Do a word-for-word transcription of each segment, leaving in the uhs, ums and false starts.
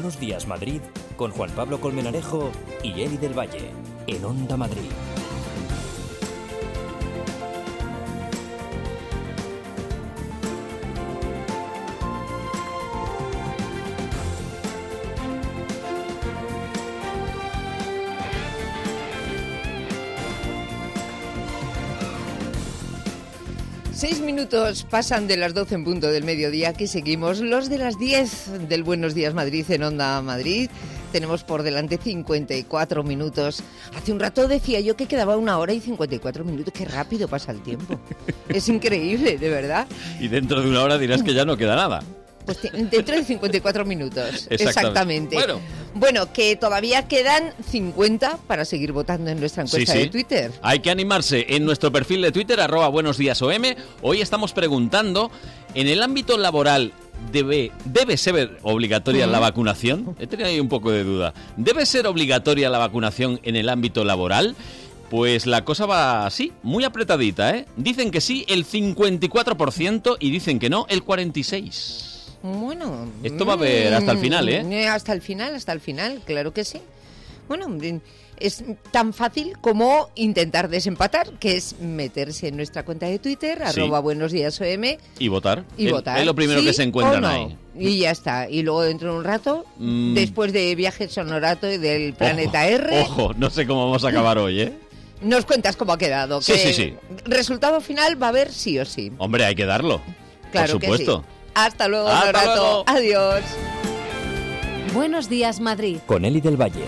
Buenos Días Madrid con Juan Pablo Colmenarejo y Eli del Valle en Onda Madrid. Seis minutos pasan de las doce en punto del mediodía. Aquí seguimos los de las diez del Buenos Días Madrid en Onda Madrid. Tenemos por delante cincuenta y cuatro minutos. Hace un rato decía yo que quedaba una hora y cincuenta y cuatro minutos. Qué rápido pasa el tiempo. Es increíble, de verdad. Y dentro de una hora dirás que ya no queda nada. Pues dentro de cincuenta y cuatro minutos. Exactamente. Exactamente. Bueno. Bueno, que todavía quedan cincuenta para seguir votando en nuestra encuesta sí, sí. de Twitter. Hay que animarse. En nuestro perfil de Twitter, arroba Buenos Días O M, hoy estamos preguntando, ¿en el ámbito laboral debe, debe ser obligatoria la vacunación? He tenido ahí un poco de duda. ¿Debe ser obligatoria la vacunación en el ámbito laboral? Pues la cosa va así, muy apretadita, ¿eh? Dicen que sí el cincuenta y cuatro por ciento y dicen que no el cuarenta y seis por ciento. Bueno, esto va a haber hasta el final, ¿eh? Hasta el final, hasta el final, claro que sí. Bueno, es tan fácil como intentar desempatar, que es meterse en nuestra cuenta de Twitter, sí. arroba Buenos Días O M. Y votar. Y el, votar. Es lo primero ¿Sí que se encuentran no? ahí. Y ya está. Y luego dentro de un rato, mm. después de Viajes Sonorato y del Planeta ojo, R... Ojo, no sé cómo vamos a acabar hoy, ¿eh? Nos cuentas cómo ha quedado. Sí, que sí, sí. Resultado final va a haber sí o sí. Hombre, hay que darlo. Claro por supuesto. Que sí. Hasta luego, Hasta Norato. luego. Adiós. Buenos Días Madrid. Con Eli del Valle.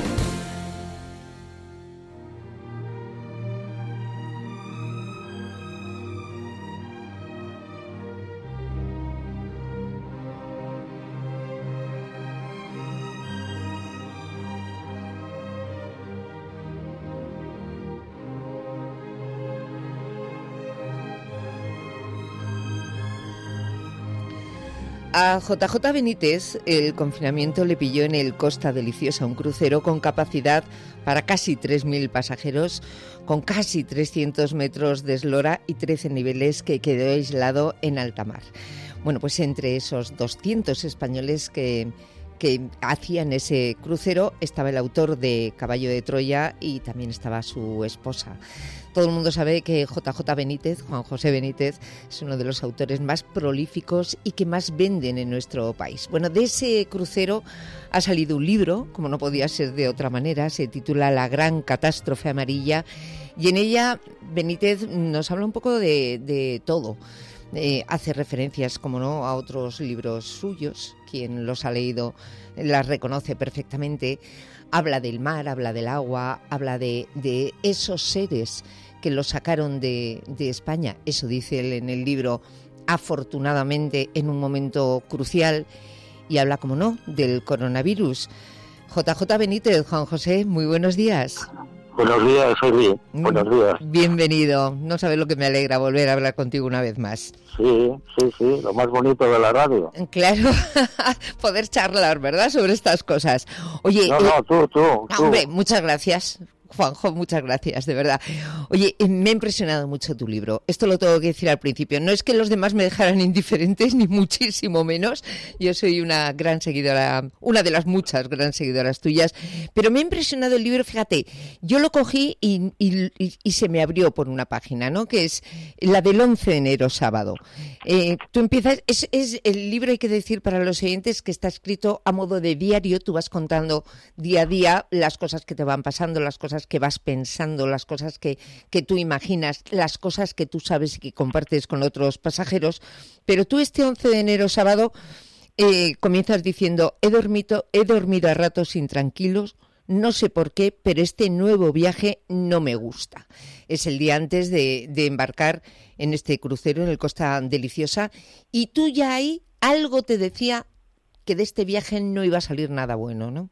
A J J Benítez el confinamiento le pilló en el Costa Deliciosa, un crucero con capacidad para casi tres mil pasajeros, con casi trescientos metros de eslora y trece niveles, que quedó aislado en alta mar. Bueno, pues entre esos doscientos españoles que, que hacían ese crucero estaba el autor de Caballo de Troya y también estaba su esposa. Todo el mundo sabe que J J Benítez, Juan José Benítez, es uno de los autores más prolíficos y que más venden en nuestro país. Bueno, de ese crucero ha salido un libro, como no podía ser de otra manera, se titula La Gran Catástrofe Amarilla, y en ella Benítez nos habla un poco de, de todo. Eh, hace referencias, como no, a otros libros suyos. Quien los ha leído las reconoce perfectamente. Habla del mar, habla del agua, habla de, de esos seres que lo sacaron de, de España. Eso dice él en el libro, afortunadamente en un momento crucial. Y habla, como no, del coronavirus. J J Benítez, Juan José, muy buenos días. Buenos días, soy bien. Buenos días. Bienvenido. No sabes lo que me alegra volver a hablar contigo una vez más. Sí, sí, sí, lo más bonito de la radio. Claro, poder charlar, ¿verdad?, sobre estas cosas. Oye, no, no, tú, tú, tú. Hombre, muchas gracias. Juanjo, muchas gracias, de verdad. Oye, me ha impresionado mucho tu libro. Esto lo tengo que decir al principio. No es que los demás me dejaran indiferentes, ni muchísimo menos. Yo soy una gran seguidora, una de las muchas gran seguidoras tuyas. Pero me ha impresionado el libro, fíjate. Yo lo cogí y, y, y, y se me abrió por una página, ¿no?, que es la del once de enero, sábado. Eh, tú empiezas, es, es el libro, hay que decir para los oyentes, que está escrito a modo de diario. Tú vas contando día a día las cosas que te van pasando, las cosas que vas pensando, las cosas que, que tú imaginas, las cosas que tú sabes y que compartes con otros pasajeros. Pero tú este once de enero, sábado, eh, comienzas diciendo: he dormido, he dormido a ratos intranquilos, no sé por qué, pero este nuevo viaje no me gusta. Es el día antes de, de embarcar en este crucero en el Costa Deliciosa, y tú ya ahí algo te decía que de este viaje no iba a salir nada bueno, ¿no?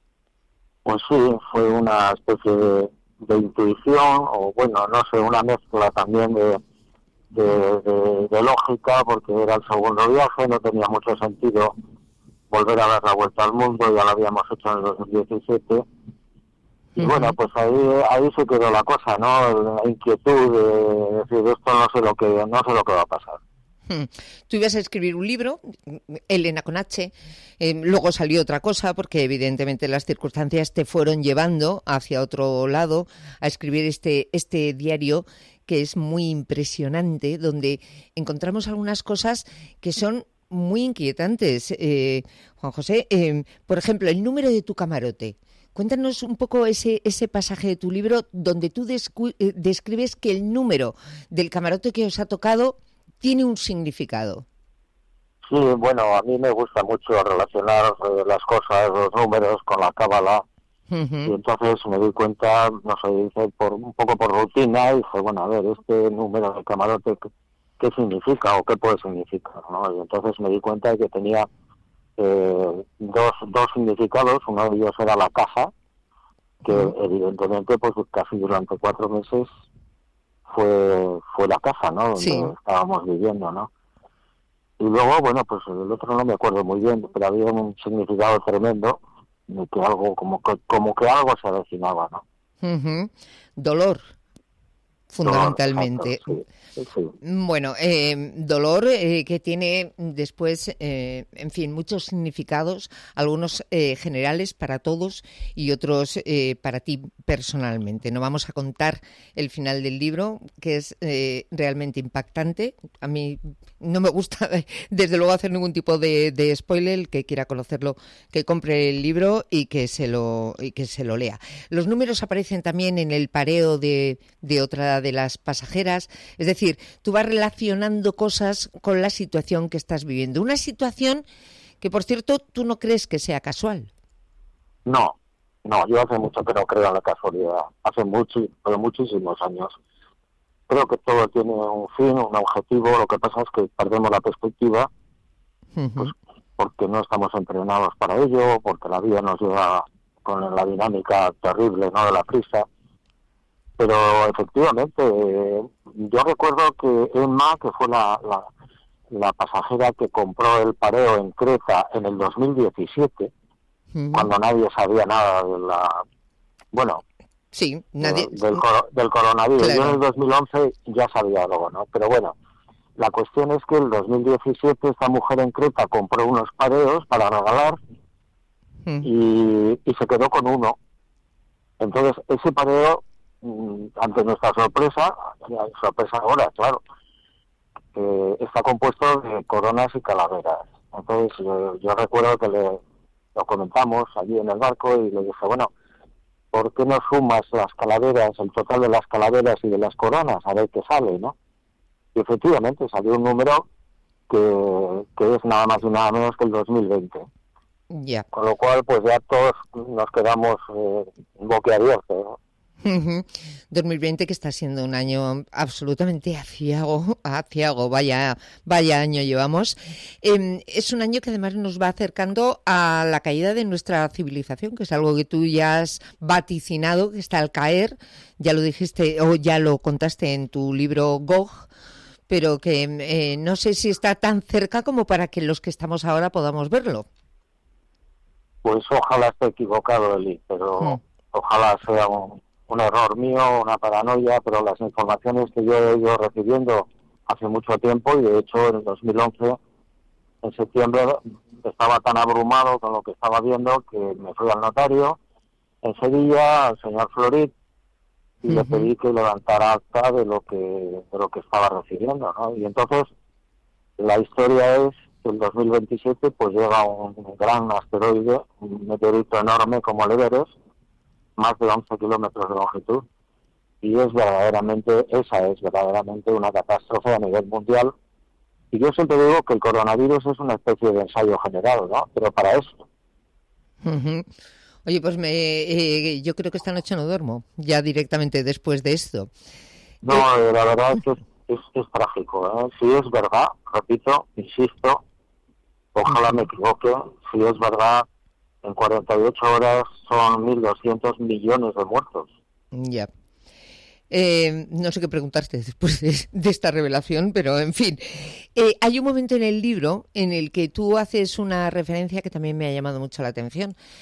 Pues sí, fue una especie de, de intuición, o bueno, no sé, una mezcla también de, de, de, de lógica, porque era el segundo viaje, no tenía mucho sentido volver a dar la vuelta al mundo, ya lo habíamos hecho en el dos mil diecisiete. Y uh-huh. bueno, pues ahí ahí se quedó la cosa, ¿no? La inquietud de decir, esto no sé lo que no sé lo que va a pasar. Tú ibas a escribir un libro, Elena con H, eh, luego salió otra cosa porque evidentemente las circunstancias te fueron llevando hacia otro lado a escribir este, este diario que es muy impresionante, donde encontramos algunas cosas que son muy inquietantes. Eh, Juan José, eh, por ejemplo, el número de tu camarote. Cuéntanos un poco ese, ese pasaje de tu libro donde tú descu- eh, describes que el número del camarote que os ha tocado tiene un significado. Sí, bueno, a mí me gusta mucho relacionar eh, las cosas, los números con la cábala. Uh-huh. Y entonces me di cuenta, no sé, hice por, un poco por rutina, y dije, bueno, a ver, este número de camarote, ¿qué, qué significa o qué puede significar, ¿no? Y entonces me di cuenta de que tenía eh, dos, dos significados. Uno de ellos era la casa, que uh-huh. evidentemente pues casi durante cuatro meses fue fue la casa, ¿no? Donde sí. estábamos viviendo, ¿no? Y luego, bueno, pues el otro no me acuerdo muy bien, pero había un significado tremendo de que algo, como que, como que algo se avecinaba, ¿no? Uh-huh. Dolor, fundamentalmente. Dolor, sí, sí. Bueno, eh, dolor eh, que tiene después, eh, en fin, muchos significados, algunos eh, generales para todos y otros eh, para ti personalmente. No vamos a contar el final del libro, que es eh, realmente impactante. A mí no me gusta, desde luego, hacer ningún tipo de, de spoiler. El que quiera conocerlo, que compre el libro y que se lo y que se lo lea. Los números aparecen también en el pareo de, de otra de las pasajeras. Es decir, tú vas relacionando cosas con la situación que estás viviendo. Una situación que, por cierto, tú no crees que sea casual. No, no, yo hace mucho que no creo en la casualidad. Hace mucho, pero muchísimos años. Creo que todo tiene un fin, un objetivo. Lo que pasa es que perdemos la perspectiva, uh-huh. pues porque no estamos entrenados para ello, porque la vida nos lleva con la dinámica terrible, ¿no?, de la prisa. Pero efectivamente, eh, yo recuerdo que Emma, que fue la, la, la pasajera que compró el pareo en Creta en el dos mil diecisiete, uh-huh. cuando nadie sabía nada de la... Bueno, sí, nadie... de, del, del coronavirus. Claro. Yo en el dos mil once ya sabía algo, ¿no? Pero bueno, la cuestión es que en el dos mil diecisiete esta mujer en Creta compró unos pareos para regalar uh-huh. y, y se quedó con uno. Entonces, ese pareo, ante nuestra sorpresa, sorpresa ahora, claro, eh, está compuesto de coronas y calaveras. Entonces yo, yo recuerdo que le, lo comentamos allí en el barco y le dije, bueno, ¿por qué no sumas las calaveras, el total de las calaveras y de las coronas, a ver qué sale, ¿no? Y efectivamente salió un número que, que es nada más y nada menos que el dos mil veinte. Ya. Yeah. Con lo cual, pues ya todos nos quedamos eh, boquiabiertos, ¿no? dos mil veinte, que está siendo un año absolutamente aciago, aciago, vaya, vaya año llevamos. Eh, es un año que además nos va acercando a la caída de nuestra civilización, que es algo que tú ya has vaticinado, que está al caer, ya lo dijiste o ya lo contaste en tu libro Gog, pero que eh, no sé si está tan cerca como para que los que estamos ahora podamos verlo. Pues ojalá esté equivocado, Eli, pero mm. ojalá sea un... un error mío, una paranoia, pero las informaciones que yo he ido recibiendo hace mucho tiempo, y de hecho en el dos mil once, en septiembre, estaba tan abrumado con lo que estaba viendo que me fui al notario en Sevilla, al señor Florit, y uh-huh. le pedí que levantara acta de lo que de lo que estaba recibiendo, ¿no? Y entonces la historia es que en dos mil veintisiete pues llega un gran asteroide, un meteorito enorme como el Everest, más de once kilómetros de longitud, y es verdaderamente, esa es verdaderamente una catástrofe a nivel mundial. Y yo siempre digo que el coronavirus es una especie de ensayo general, ¿no? Pero para eso. Uh-huh. Oye, pues me, eh, yo creo que esta noche no duermo, ya directamente después de esto. No, eh, la verdad es que es, es, es trágico, ¿eh? Si es verdad, repito, insisto, ojalá uh-huh. me equivoque, si es verdad, en cuarenta y ocho horas son mil doscientos millones de muertos. Ya. Eh, no sé qué preguntarte después de, de esta revelación, pero en fin. Eh, hay un momento en el libro en el que tú haces una referencia que también me ha llamado mucho la atención.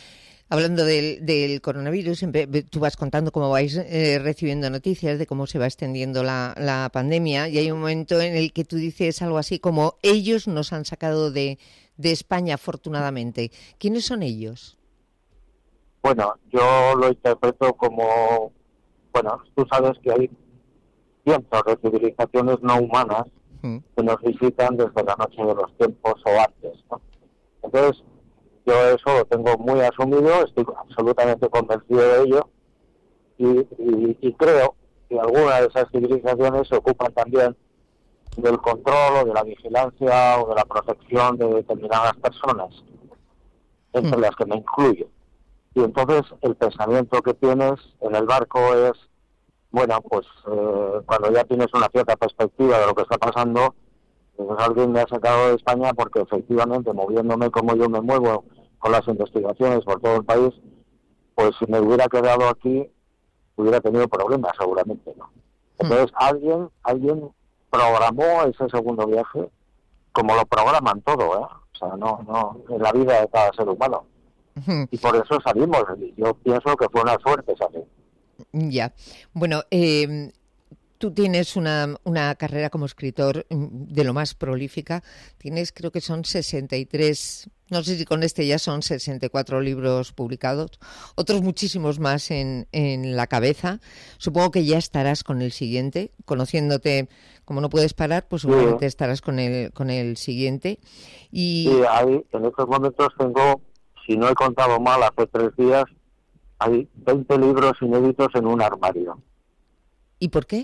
Hablando del, del coronavirus, siempre tú vas contando cómo vais eh, recibiendo noticias de cómo se va extendiendo la, la pandemia, y hay un momento en el que tú dices algo así como ellos nos han sacado de, de España afortunadamente. ¿Quiénes son ellos? Bueno, yo lo interpreto como, bueno, tú sabes que hay cientos de civilizaciones no humanas mm. que nos visitan desde la noche de los tiempos o antes, ¿no? Entonces, yo eso lo tengo muy asumido, estoy absolutamente convencido de ello, y, y, y creo que algunas de esas civilizaciones se ocupan también del control o de la vigilancia o de la protección de determinadas personas, entre mm. las que me incluyo. Y entonces el pensamiento que tienes en el barco es, bueno, pues eh, cuando ya tienes una cierta perspectiva de lo que está pasando, pues alguien me ha sacado de España porque efectivamente, moviéndome como yo me muevo con las investigaciones por todo el país, pues si me hubiera quedado aquí, hubiera tenido problemas seguramente, ¿no? Entonces mm. alguien, alguien programó ese segundo viaje, como lo programan todo, ¿eh? O sea, no, no, en la vida de cada ser humano. Y por eso salimos. Yo pienso que fue una suerte salir. Ya. Bueno, eh, tú tienes una, una carrera como escritor de lo más prolífica. Tienes, creo que son sesenta y tres, no sé si con este ya son sesenta y cuatro libros publicados, otros muchísimos más en, en la cabeza. Supongo que ya estarás con el siguiente, conociéndote como no puedes parar, pues seguramente sí. estarás con el, con el siguiente. Y sí, ahí, en estos momentos tengo, si no he contado mal, hace tres días, hay veinte libros inéditos en un armario. ¿Y por qué?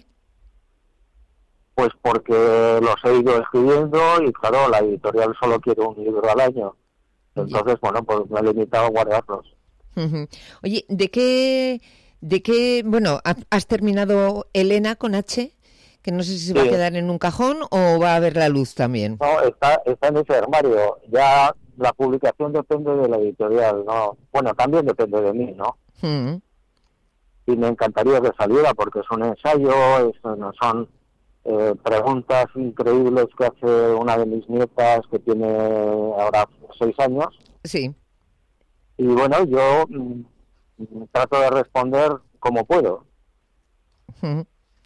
Pues porque los he ido escribiendo y, claro, la editorial solo quiere un libro al año. Entonces, ya. bueno, pues me he limitado a guardarlos. Uh-huh. Oye, ¿de qué, de qué, bueno, has terminado Elena con H? Que no sé si se sí. va a quedar en un cajón o va a ver la luz también. No, está, está en ese armario. Ya la publicación depende de la editorial, ¿no? Bueno, también depende de mí, ¿no? Uh-huh. Y me encantaría que saliera porque es un ensayo, es, no son eh, preguntas increíbles que hace una de mis nietas que tiene ahora seis años. Sí. Y bueno, yo mm, trato de responder como puedo. Uh-huh.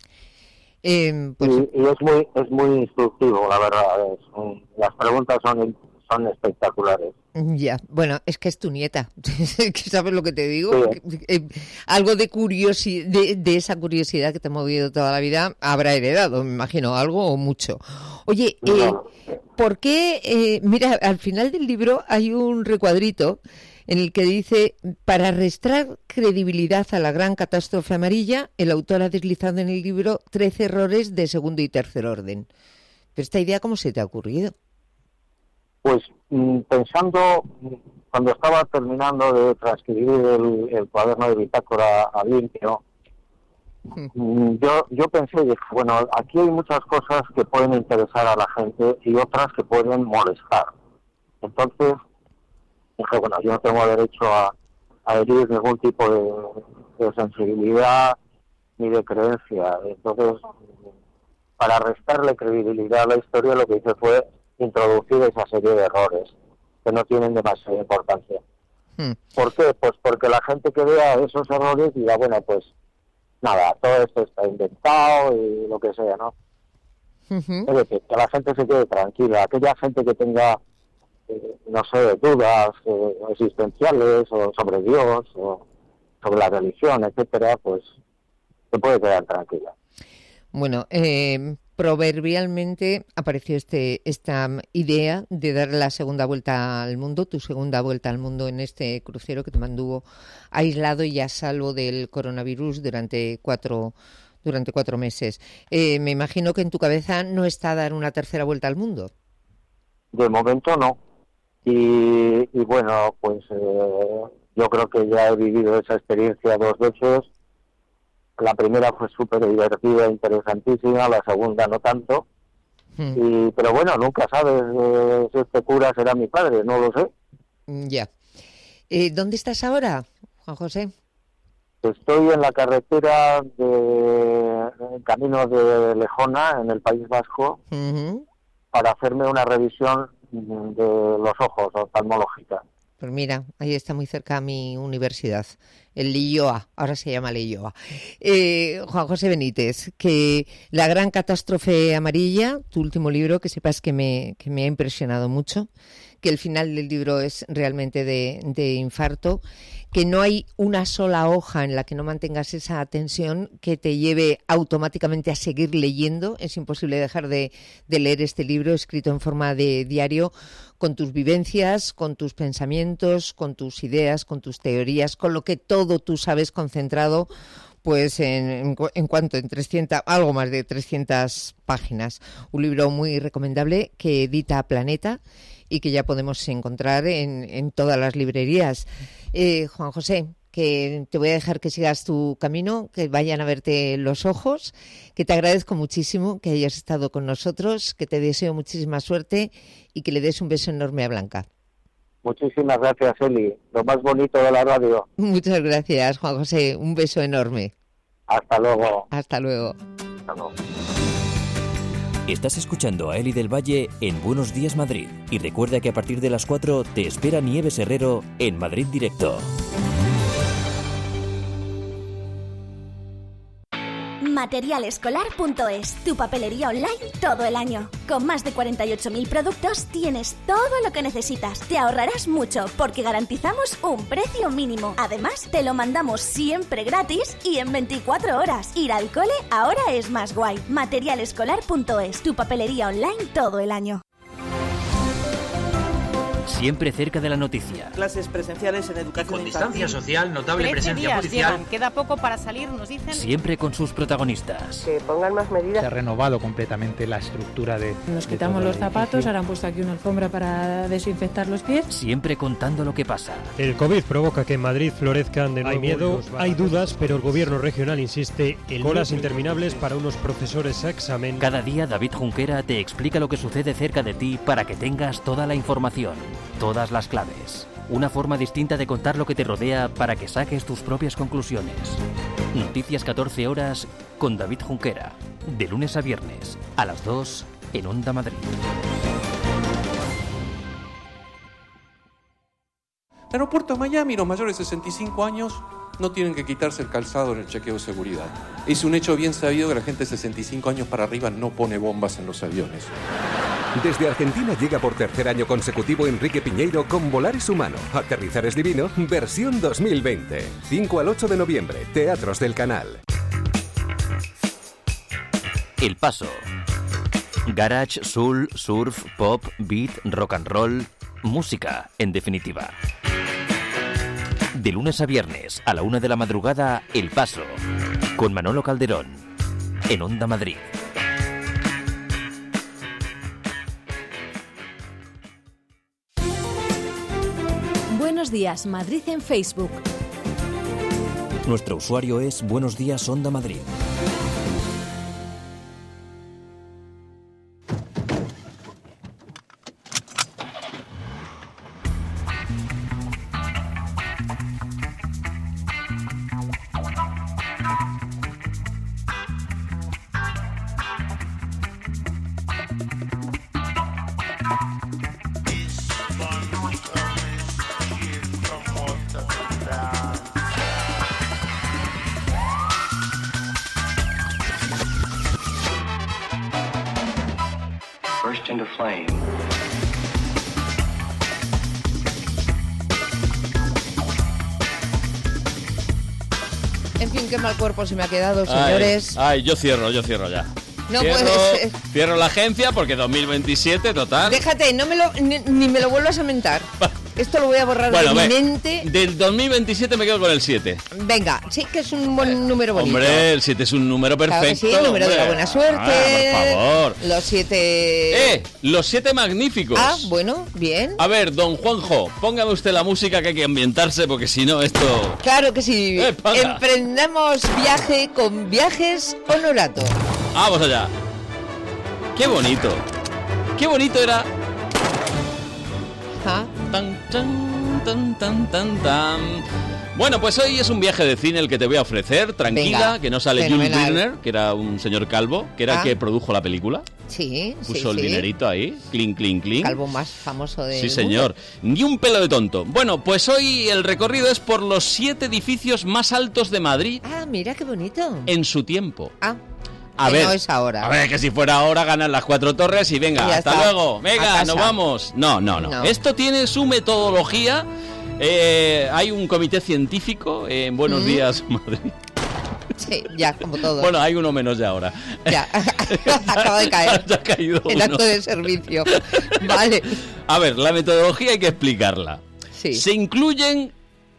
Eh, pues... y, y es muy es muy instructivo, la verdad. Es, um, las preguntas son son espectaculares. Ya, bueno, es que es tu nieta, ¿sabes lo que te digo? Sí. Eh, algo de curiosidad, de, de esa curiosidad que te ha movido toda la vida, habrá heredado, me imagino, algo o mucho. Oye, eh, no. ¿por qué? Eh, mira, al final del libro hay un recuadrito en el que dice, para restar credibilidad a la gran catástrofe amarilla, el autor ha deslizado en el libro trece errores de segundo y tercer orden. Pero esta idea, ¿cómo se te ha ocurrido? Pues pensando, cuando estaba terminando de transcribir el, el cuaderno de bitácora a limpio, mm. yo, yo pensé, dije, bueno, aquí hay muchas cosas que pueden interesar a la gente y otras que pueden molestar. Entonces, dije, bueno, yo no tengo derecho a, a herir ningún tipo de, de sensibilidad ni de creencia. Entonces, para restarle credibilidad a la historia, lo que hice fue introducir esa serie de errores que no tienen demasiada importancia. Hmm. ¿Por qué? Pues porque la gente que vea esos errores dirá, bueno, pues nada, todo esto está inventado y lo que sea, ¿no? Uh-huh. Es decir, que la gente se quede tranquila. Aquella gente que tenga, eh, no sé, dudas eh, existenciales o sobre Dios o sobre la religión, etcétera, pues se puede quedar tranquila. Bueno, eh... proverbialmente apareció este esta idea de dar la segunda vuelta al mundo, tu segunda vuelta al mundo en este crucero que te mantuvo aislado y a salvo del coronavirus durante cuatro durante cuatro meses. Eh, me imagino que en tu cabeza no está dar una tercera vuelta al mundo. De momento no. Y, y bueno, pues eh, yo creo que ya he vivido esa experiencia dos veces. La primera fue súper divertida, interesantísima, la segunda no tanto. Hmm. Y, pero bueno, nunca sabes eh, si este cura será mi padre, no lo sé. Ya. Eh, ¿Dónde estás ahora, Juan José? Estoy en la carretera de camino de Lejona, en el País Vasco, uh-huh. para hacerme una revisión de los ojos, oftalmológica. Pues mira, ahí está muy cerca mi universidad, el Leioa, ahora se llama Leioa. Eh, Juan José Benítez, que La gran catástrofe amarilla, tu último libro, que sepas que me, que me ha impresionado mucho, que el final del libro es realmente de, de infarto, que no hay una sola hoja en la que no mantengas esa tensión que te lleve automáticamente a seguir leyendo. Es imposible dejar de, de leer este libro escrito en forma de diario, con tus vivencias, con tus pensamientos, con tus ideas, con tus teorías, con lo que todo tú sabes concentrado, pues en, en, en cuanto en trescientas, algo más de trescientas páginas. Un libro muy recomendable que edita Planeta y que ya podemos encontrar en, en todas las librerías. Eh, Juan José, que te voy a dejar que sigas tu camino, que vayan a verte los ojos, que te agradezco muchísimo que hayas estado con nosotros, que te deseo muchísima suerte y que le des un beso enorme a Blanca. Muchísimas gracias, Eli. Lo más bonito de la radio. Muchas gracias, Juan José. Un beso enorme. Hasta luego. Hasta luego. Hasta luego. Estás escuchando a Eli del Valle en Buenos Días Madrid. Y recuerda que a partir de las cuatro te espera Nieves Herrero en Madrid Directo. material escolar punto es, tu papelería online todo el año. Con más de cuarenta y ocho mil productos tienes todo lo que necesitas. Te ahorrarás mucho porque garantizamos un precio mínimo. Además, te lo mandamos siempre gratis y en veinticuatro horas. Ir al cole ahora es más guay. material escolar punto es, tu papelería online todo el año. Siempre cerca de la noticia. Clases presenciales en educación con distancia infantil. social, notable presencia días policial. Llegan. Queda poco para salir, nos dicen. Siempre con sus protagonistas. Que pongan más medidas. Se ha renovado completamente la estructura de... Nos quitamos los zapatos, ahora han puesto aquí una alfombra para desinfectar los pies. Siempre contando lo que pasa. El COVID provoca que en Madrid florezcan de nuevo. Hay miedo, hay dudas, pero el gobierno regional insiste en colas interminables para unos profesores a examen. Cada día David Junquera te explica lo que sucede cerca de ti para que tengas toda la información, todas las claves. Una forma distinta de contar lo que te rodea para que saques tus propias conclusiones. Noticias catorce horas con David Junquera. De lunes a viernes, a las dos, en Onda Madrid. Aeropuerto de Miami, los mayores de sesenta y cinco años no tienen que quitarse el calzado en el chequeo de seguridad. Es un hecho bien sabido que la gente de sesenta y cinco años para arriba no pone bombas en los aviones. Desde Argentina llega por tercer año consecutivo Enrique Piñeiro con Volar es humano, aterrizar es divino, versión dos mil veinte. cinco al ocho de noviembre, Teatros del Canal. El Paso. Garage, soul, surf, pop, beat, rock and roll, música, en definitiva. De lunes a viernes, a la una de la madrugada, El Paso, con Manolo Calderón, en Onda Madrid. Buenos días, Madrid en Facebook. Nuestro usuario es Buenos Días Onda Madrid. En fin, qué mal cuerpo se me ha quedado, señores. Ay, ay yo cierro, yo cierro ya. No cierro, puede ser. Cierro la agencia porque dos mil veintisiete, total. Déjate, no me lo, ni, ni me lo vuelvas a mentar. Esto lo voy a borrar bueno, de mi ve, mente. Del dos mil veintisiete me quedo con el siete. Venga, sí que es un buen número bonito. Hombre, el siete es un número perfecto. Claro que sí, el número hombre. de la buena suerte. Ah, por favor. Los siete... ¡Eh! Los siete magníficos. Ah, bueno, bien. A ver, don Juanjo, póngame usted la música que hay que ambientarse porque si no esto... Claro que sí. Eh, Emprendamos viaje con Viajes Honorato. Vamos allá. ¡Qué bonito! ¡Qué bonito era! ¿Ah? Tan, tan, tan, tan, tan, tan. Bueno, pues hoy es un viaje de cine el que te voy a ofrecer. Tranquila, Venga, que no sale Jules fenomenal. Briner, que era un señor calvo, que era Ah. el que produjo la película. Sí, Puso sí, el sí. dinerito ahí, clink, clink, clink. Calvo más famoso de Sí, señor. Ni un pelo de tonto. Bueno, pues hoy el recorrido es por los siete edificios más altos de Madrid Ah, mira qué bonito. en su tiempo. Ah, A que ver, no es ahora. a ver, que si fuera ahora ganan las cuatro torres y venga, Y ya hasta está. luego, A venga, casa. nos vamos. No, no, no, No. Esto tiene su metodología. Eh, hay un comité científico en Buenos Mm. Días Madrid. Sí, ya, como todo. Bueno, hay uno menos ya ahora. Ya, acaba de caer. Ya ha caído El uno. acto de servicio. Vale. A ver, la metodología hay que explicarla. Sí. Se incluyen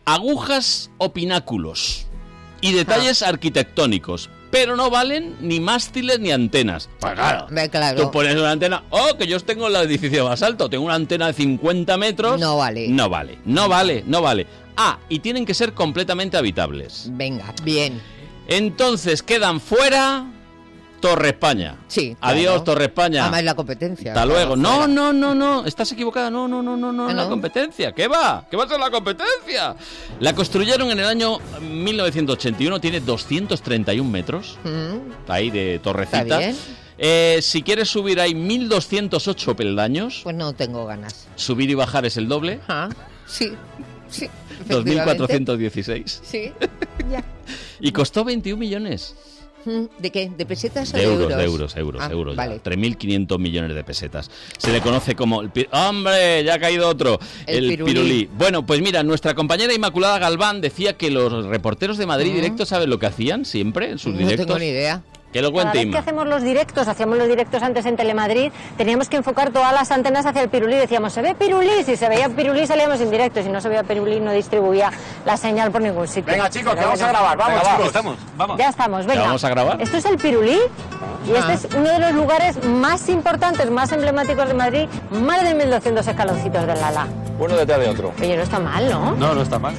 agujas o pináculos y detalles arquitectónicos, pero no valen ni mástiles ni antenas. Pues claro, Ve, claro. tú pones una antena, oh, que yo tengo el edificio más alto, tengo una antena de cincuenta metros. No vale. No vale, no vale, no vale. Ah, y tienen que ser completamente habitables. Venga, bien. Entonces quedan fuera Torre España. Sí. Adiós, claro. Torre España. Además la competencia. Hasta claro, luego. No, fuera. no, no, no. Estás equivocada. No, no, no, no, no. Ah, La ¿no? competencia. ¿Qué va? ¿Qué va a ser la competencia? La construyeron en el año mil novecientos ochenta y uno. Tiene doscientos treinta y un metros. Mm, Ahí de torrecita. Está bien. Eh, si quieres subir hay mil doscientos ocho peldaños. Pues no tengo ganas. Subir y bajar es el doble. Ah, sí, sí. dos mil efectivamente. cuatrocientos dieciséis. Sí, ya. Y costó veintiún millones. Mm, ¿De qué? ¿De pesetas o De de euros, euros? de euros, euros, Ah, euros. Vale. tres mil quinientos millones de pesetas. Se le conoce como el pi- ¡Hombre! Ya ha caído otro. El pirulí. pirulí. Bueno, pues mira, nuestra compañera Inmaculada Galván decía que los reporteros de Madrid Mm. Directo, ¿saben lo que hacían siempre en sus No directos? tengo ni idea. Que lo Cada cuente vez que Inma. hacemos los directos, hacíamos los directos antes en Telemadrid, teníamos que enfocar todas las antenas hacia el pirulí. Decíamos, ¿se ve pirulí? Si se veía pirulí salíamos en directo. Si no se veía pirulí no distribuía la señal por ningún sitio. Venga, chicos, Pero que vamos a bueno. grabar. Vamos, Venga, va. chicos. Estamos, vamos. Ya estamos, venga. ¿Ya vamos a grabar? Esto es el pirulí y este Ah. es uno de los lugares más importantes, más emblemáticos de Madrid. Más de mil doscientos escaloncitos del Lala. Uno detrás de otro. Oye, no está mal, ¿no? No, no está mal.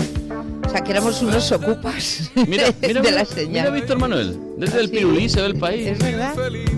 O sea, que éramos unos ocupas Mira, mira, de mira, la señal. mira, Víctor Manuel. Desde el Sí. pirulí se ve el país. Es verdad.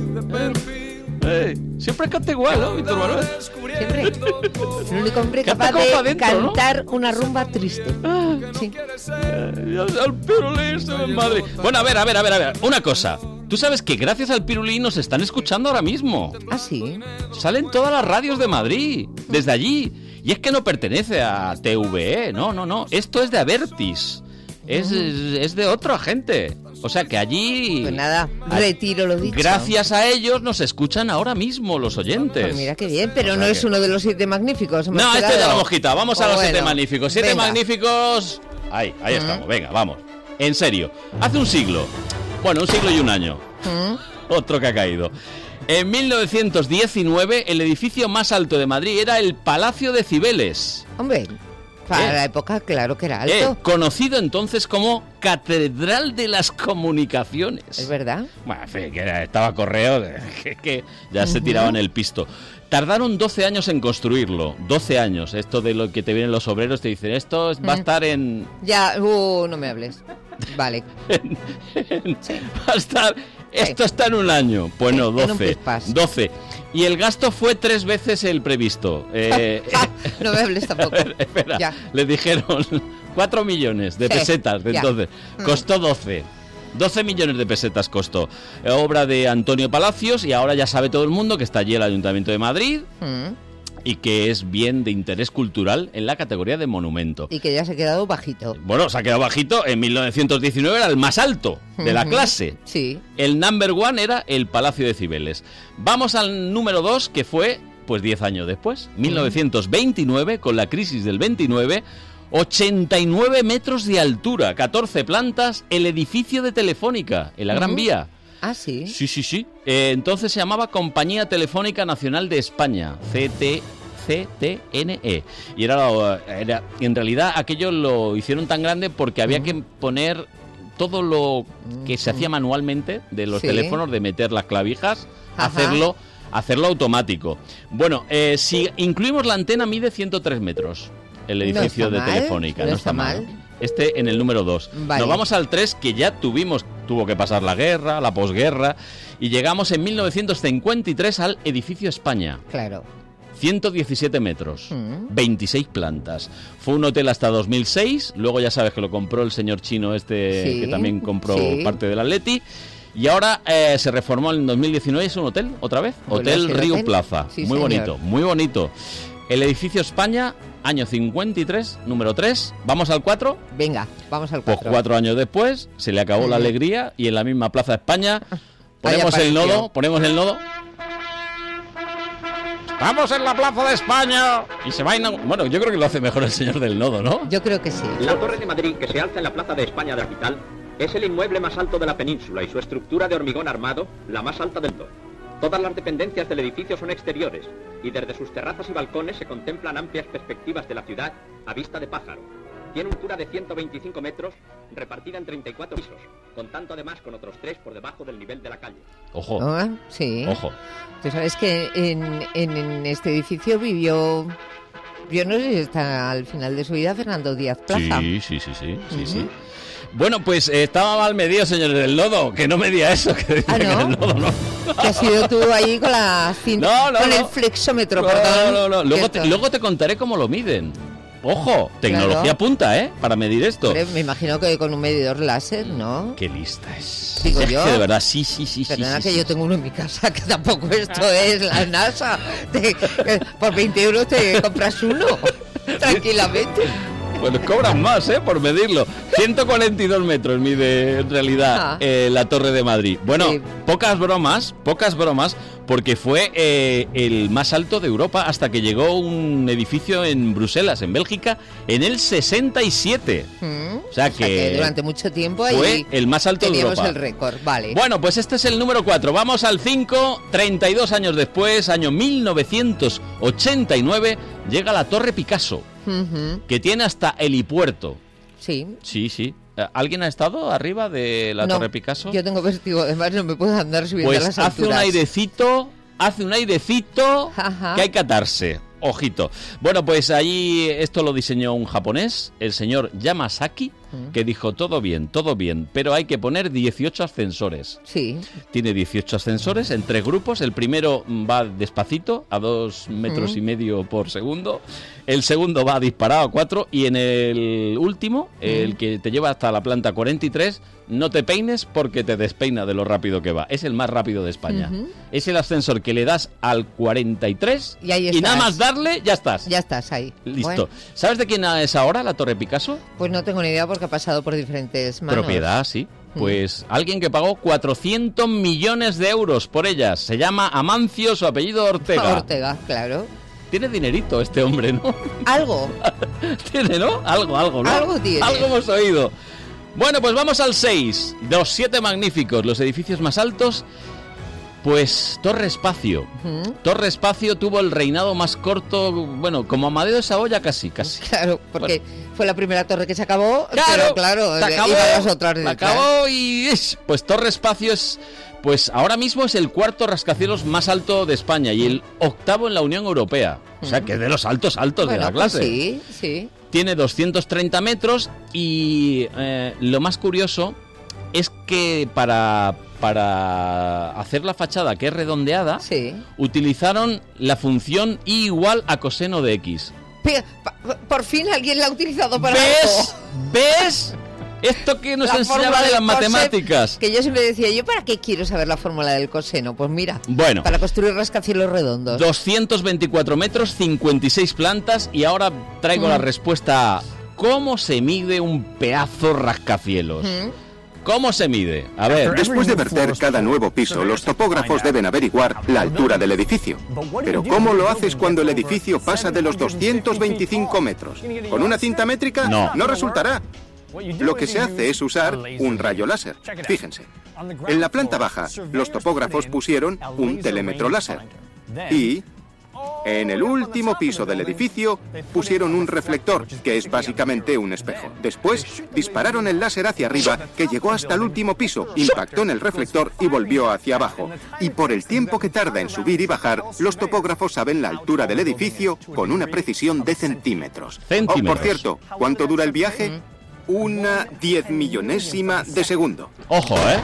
Eh, siempre canta igual, ¿no, Víctor Manuel? Siempre. El único hombre Canta capaz como pa' de dentro, ¿no? cantar una rumba triste. Sí. Eh, al pirulí se ve en Madrid. Bueno, a ver, a ver, a ver, a ver. Una cosa. Tú sabes que gracias al pirulí nos están escuchando ahora mismo. Ah, sí. Salen todas las radios de Madrid, desde allí. Y es que no pertenece a T V E, no, no, no. Esto es de Avertis. Es, es, es de otra gente. O sea que allí... Pues nada, a- retiro lo dicho. Gracias a ellos nos escuchan ahora mismo los oyentes. Pues mira qué bien, pero O sea no es que- uno de los siete magníficos. hemos No, este quedado. ya lo hemos quitado. Vamos a Pues los siete bueno, magníficos. Siete venga. magníficos... Ahí, ahí Mm. estamos. Venga, vamos. En serio. Hace un siglo. Bueno, un siglo y un año. Mm. Otro que ha caído. En mil novecientos diecinueve, el edificio más alto de Madrid era el Palacio de Cibeles. Hombre, para Eh. la época, claro que era Eh, alto. conocido entonces como Catedral de las Comunicaciones. Es verdad. Bueno, en fin, que era- estaba correo, que, que ya se Ujú. tiraban el pisto. Tardaron doce años en construirlo. doce años. Esto de lo que te vienen los obreros, te dicen, esto es- va a Mm. estar en... Ya, uh, no me hables. Vale. Va a estar... Esto está en un año. Pues no, En un doce. pispás. doce. Y el gasto fue tres veces el previsto. Eh, No me hables tampoco. a ver, espera, Ya. le dijeron cuatro millones de Sí, pesetas de ya. entonces. Mm. Costó doce. doce millones de pesetas costó. Eh, Obra de Antonio Palacios y ahora ya sabe todo el mundo que está allí el Ayuntamiento de Madrid Mm. y que es bien de interés cultural en la categoría de monumento. Y que ya se ha quedado bajito. Bueno, se ha quedado bajito. En mil novecientos diecinueve era el más alto de la Ujú. clase. Sí. El number one era el Palacio de Cibeles. Vamos al número dos, que fue, pues diez años después, mil novecientos veintinueve, con la crisis del veintinueve, ochenta y nueve metros de altura, catorce plantas, el edificio de Telefónica, en la Gran Ujú. Vía. Ah, sí. Sí, sí, sí. Eh, entonces se llamaba Compañía Telefónica Nacional de España, C T C T N E. Y era, la- era, en realidad aquello lo hicieron tan grande porque había que poner todo lo que se hacía manualmente de los Sí. teléfonos, de meter las clavijas, Ajá. hacerlo, hacerlo automático. Bueno, eh, si incluimos la antena mide ciento tres metros, el No edificio está de mal, Telefónica. no No, está está mal. mal. Este en el número dos. Vale. Nos vamos al tres, que ya tuvimos, tuvo que pasar la guerra, la posguerra, y llegamos en mil novecientos cincuenta y tres al edificio España. Claro. ciento diecisiete metros, Mm. veintiséis plantas. Fue un hotel hasta dos mil seis, luego ya sabes que lo compró el señor chino este, Sí, que también compró sí. parte del Atleti. Y ahora eh, se reformó en dos mil diecinueve, ¿es un hotel otra vez? Hotel Río hotel. Plaza, sí, muy señor. bonito, muy bonito. El edificio España, año cincuenta y tres, número tres. ¿Vamos al cuatro? Venga, vamos al cuatro. Pues cuatro años después, se le acabó uh-huh. la alegría y en la misma Plaza España ponemos el nodo, ponemos el nodo. ¡Estamos en la Plaza de España! Y se va a inaugurar... Bueno, yo creo que lo hace mejor el señor del nodo, ¿no? Yo creo que sí. La Torre de Madrid, que se alza en la Plaza de España de la capital, es el inmueble más alto de la península y su estructura de hormigón armado, la más alta del mundo. Todas las dependencias del edificio son exteriores y desde sus terrazas y balcones se contemplan amplias perspectivas de la ciudad a vista de pájaro. Tiene una altura de ciento veinticinco metros, repartida en treinta y cuatro pisos, contando además con otros tres por debajo del nivel de la calle. Ojo. ¿Ah? Sí. Ojo. Tú sabes que en, en, en este edificio vivió, yo no sé si está al final de su vida, Fernando Díaz Plaza. Sí, sí, sí, sí, sí, uh-huh. sí. Bueno, pues eh, estaba mal medido, señores del nodo, que no medía eso, que decía ¿Ah, no? que el nodo no. Que has sido tú ahí con la cinta, no, no, con no. el flexómetro, no, perdón. No, no, no. Luego te, luego te contaré cómo lo miden. Ojo, tecnología claro. punta, ¿eh? Para medir esto. Hombre, me imagino que con un medidor láser, ¿no? Qué lista es. Digo es yo. Que de verdad, sí, sí, sí. Perdona sí, que sí, yo sí. tengo uno en mi casa, que tampoco esto es la NASA. Te, por veinte euros te compras uno, tranquilamente. Pues cobran más, ¿eh? Por medirlo. ciento cuarenta y dos metros mide en realidad ah. eh, la Torre de Madrid. Bueno, sí. pocas bromas, pocas bromas, porque fue eh, el más alto de Europa hasta que llegó un edificio en Bruselas, en Bélgica, en el sesenta y siete. Mm. O, sea que o sea que durante mucho tiempo fue ahí el más alto de Europa. el récord, vale. Bueno, pues este es el número cuatro. Vamos al cinco, treinta y dos años después, año mil novecientos ochenta y nueve, llega la Torre Picasso. Uh-huh. Que tiene hasta helipuerto. Sí. Sí, sí. ¿Alguien ha estado arriba de la no, Torre Picasso? Yo tengo vértigo, además no me puedo andar subiendo pues a las alturas. Pues hace un airecito, hace un airecito Ajá. que hay que atarse. Ojito. Bueno, pues ahí esto lo diseñó un japonés, el señor Yamasaki, uh-huh. que dijo todo bien, todo bien, pero hay que poner dieciocho ascensores. Sí. Tiene dieciocho ascensores en tres grupos. El primero va despacito, a dos metros uh-huh. y medio por segundo. El segundo va disparado a cuatro. Y en el último, uh-huh. el que te lleva hasta la planta cuarenta y tres, no te peines porque te despeina de lo rápido que va. Es el más rápido de España. Uh-huh. Es el ascensor que le das al cuarenta y tres y, ahí y nada más darle, ya estás. Ya estás ahí. Listo. Bueno. ¿Sabes de quién es ahora la Torre Picasso? Pues no tengo ni idea porque ha pasado por diferentes manos. Propiedad, sí. Pues mm. alguien que pagó cuatrocientos millones de euros por ellas. Se llama Amancio, su apellido Ortega. Ortega, claro. Tiene dinerito este hombre, ¿no? Algo. Tiene, ¿no? Algo, algo, ¿no? Algo tiene. Algo hemos oído. Bueno, pues vamos al seis. Los siete magníficos, los edificios más altos. Pues Torre Espacio. Uh-huh. Torre Espacio tuvo el reinado más corto, bueno, como Amadeo de Saboya casi, casi. Claro, porque bueno. fue la primera torre que se acabó, claro, pero claro, se acabó, iban las otras se acabó y es, pues Torre Espacio es, pues ahora mismo es el cuarto rascacielos más alto de España y el octavo en la Unión Europea. Uh-huh. O sea, que es de los altos altos bueno, de la clase. Pues sí, sí. Tiene doscientos treinta metros y eh, lo más curioso es que para, para hacer la fachada, que es redondeada, sí. utilizaron la función I igual a coseno de X. Pero, por fin alguien la ha utilizado para ¿Ves? Algo. ¿Ves? Esto que nos la enseñaba de las matemáticas. Que yo siempre decía, ¿yo para qué quiero saber la fórmula del coseno? Pues mira, bueno, para construir rascacielos redondos. doscientos veinticuatro metros, cincuenta y seis plantas y ahora traigo mm. la respuesta a ¿cómo se mide un pedazo rascacielos? Mm. ¿Cómo se mide? A ver. Después de verter cada nuevo piso, los topógrafos deben averiguar la altura del edificio. Pero ¿cómo lo haces cuando el edificio pasa de los doscientos veinticinco metros? ¿Con una cinta métrica? No. No resultará. Lo que se hace es usar un rayo láser. Fíjense. En la planta baja, los topógrafos pusieron un telémetro láser. Y en el último piso del edificio pusieron un reflector, que es básicamente un espejo. Después dispararon el láser hacia arriba, que llegó hasta el último piso, impactó en el reflector y volvió hacia abajo. Y por el tiempo que tarda en subir y bajar, los topógrafos saben la altura del edificio con una precisión de centímetros. Centímetros. Oh, por cierto, ¿cuánto dura el viaje? Una diez millonésima de segundo. Ojo, ¿eh?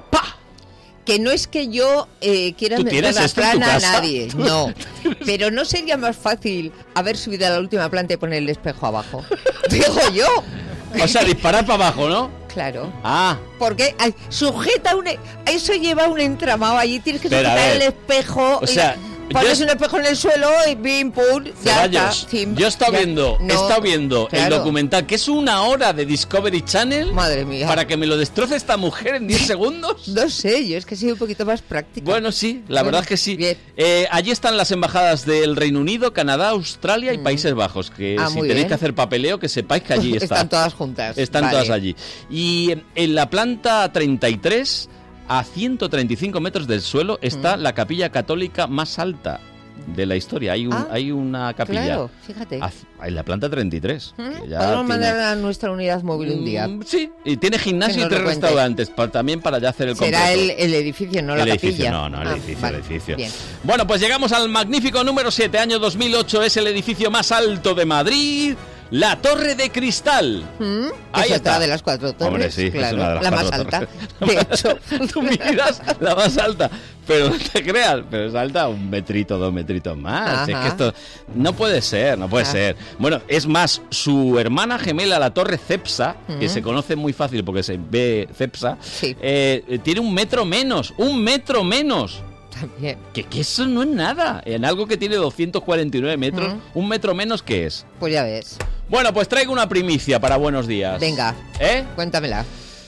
Que no es que yo eh, quiera meter la plana a nadie, no. Pero no sería más fácil haber subido a la última planta y poner el espejo abajo. Digo yo. O sea, disparar para abajo, ¿no? Claro. Ah. Porque ay, sujeta un... Eso lleva un entramado allí, tienes que Pero, sujetar a ver, el espejo. o sea, pones yo- un espejo en el suelo y bim, pum, ya Ceballos, está. Tim, yo he estado ya- viendo, he No, estado viendo el claro. documental, que es una hora de Discovery Channel. Madre mía. Para que me lo destroce esta mujer en diez segundos. No sé, yo es que he sido un poquito más práctica. Bueno, sí, la Bueno, verdad es que sí. Eh, allí están las embajadas del Reino Unido, Canadá, Australia y Países Bajos. Que Ah, si muy tenéis bien. que hacer papeleo, que sepáis que allí está. Están todas juntas. Están Vale. todas allí. Y en la planta treinta y tres, a ciento treinta y cinco metros del suelo, está la capilla católica más alta de la historia. Hay, un, Ah, hay una capilla. Claro, fíjate. a- En la planta treinta y tres. ¿Mm? que ya Podemos tiene- mandar a nuestra unidad móvil un día. Mm, sí, y tiene Que gimnasio y nos tres lo cuente. restaurantes, pa- también para ya hacer el Será el, completo. el edificio, no la el edificio, capilla. no, no, el Ah, edificio, vale. el edificio. Bien. Bueno, pues llegamos al magnífico número siete, año dos mil ocho, es el edificio más alto de Madrid, la Torre de Cristal. ¿Mm? Ahí Es está. otra de las cuatro torres. Hombre, sí, es claro, una de las la más cuatro alta. torres. De hecho, Tú miras la más alta, pero no te creas, pero es alta un metrito, dos metritos más. Es Ajá. que esto no puede ser, no puede Ah. ser. Bueno, es más, su hermana gemela, la Torre Cepsa, que Ujú. se conoce muy fácil porque se ve Cepsa, eh, tiene un metro menos, un metro menos. También. Que, que eso no es nada. En algo que tiene doscientos cuarenta y nueve metros, Ujú. un metro menos, ¿qué es? Pues ya ves. Bueno, pues traigo una primicia para Buenos Días. Venga. ¿Eh? Cuéntamela.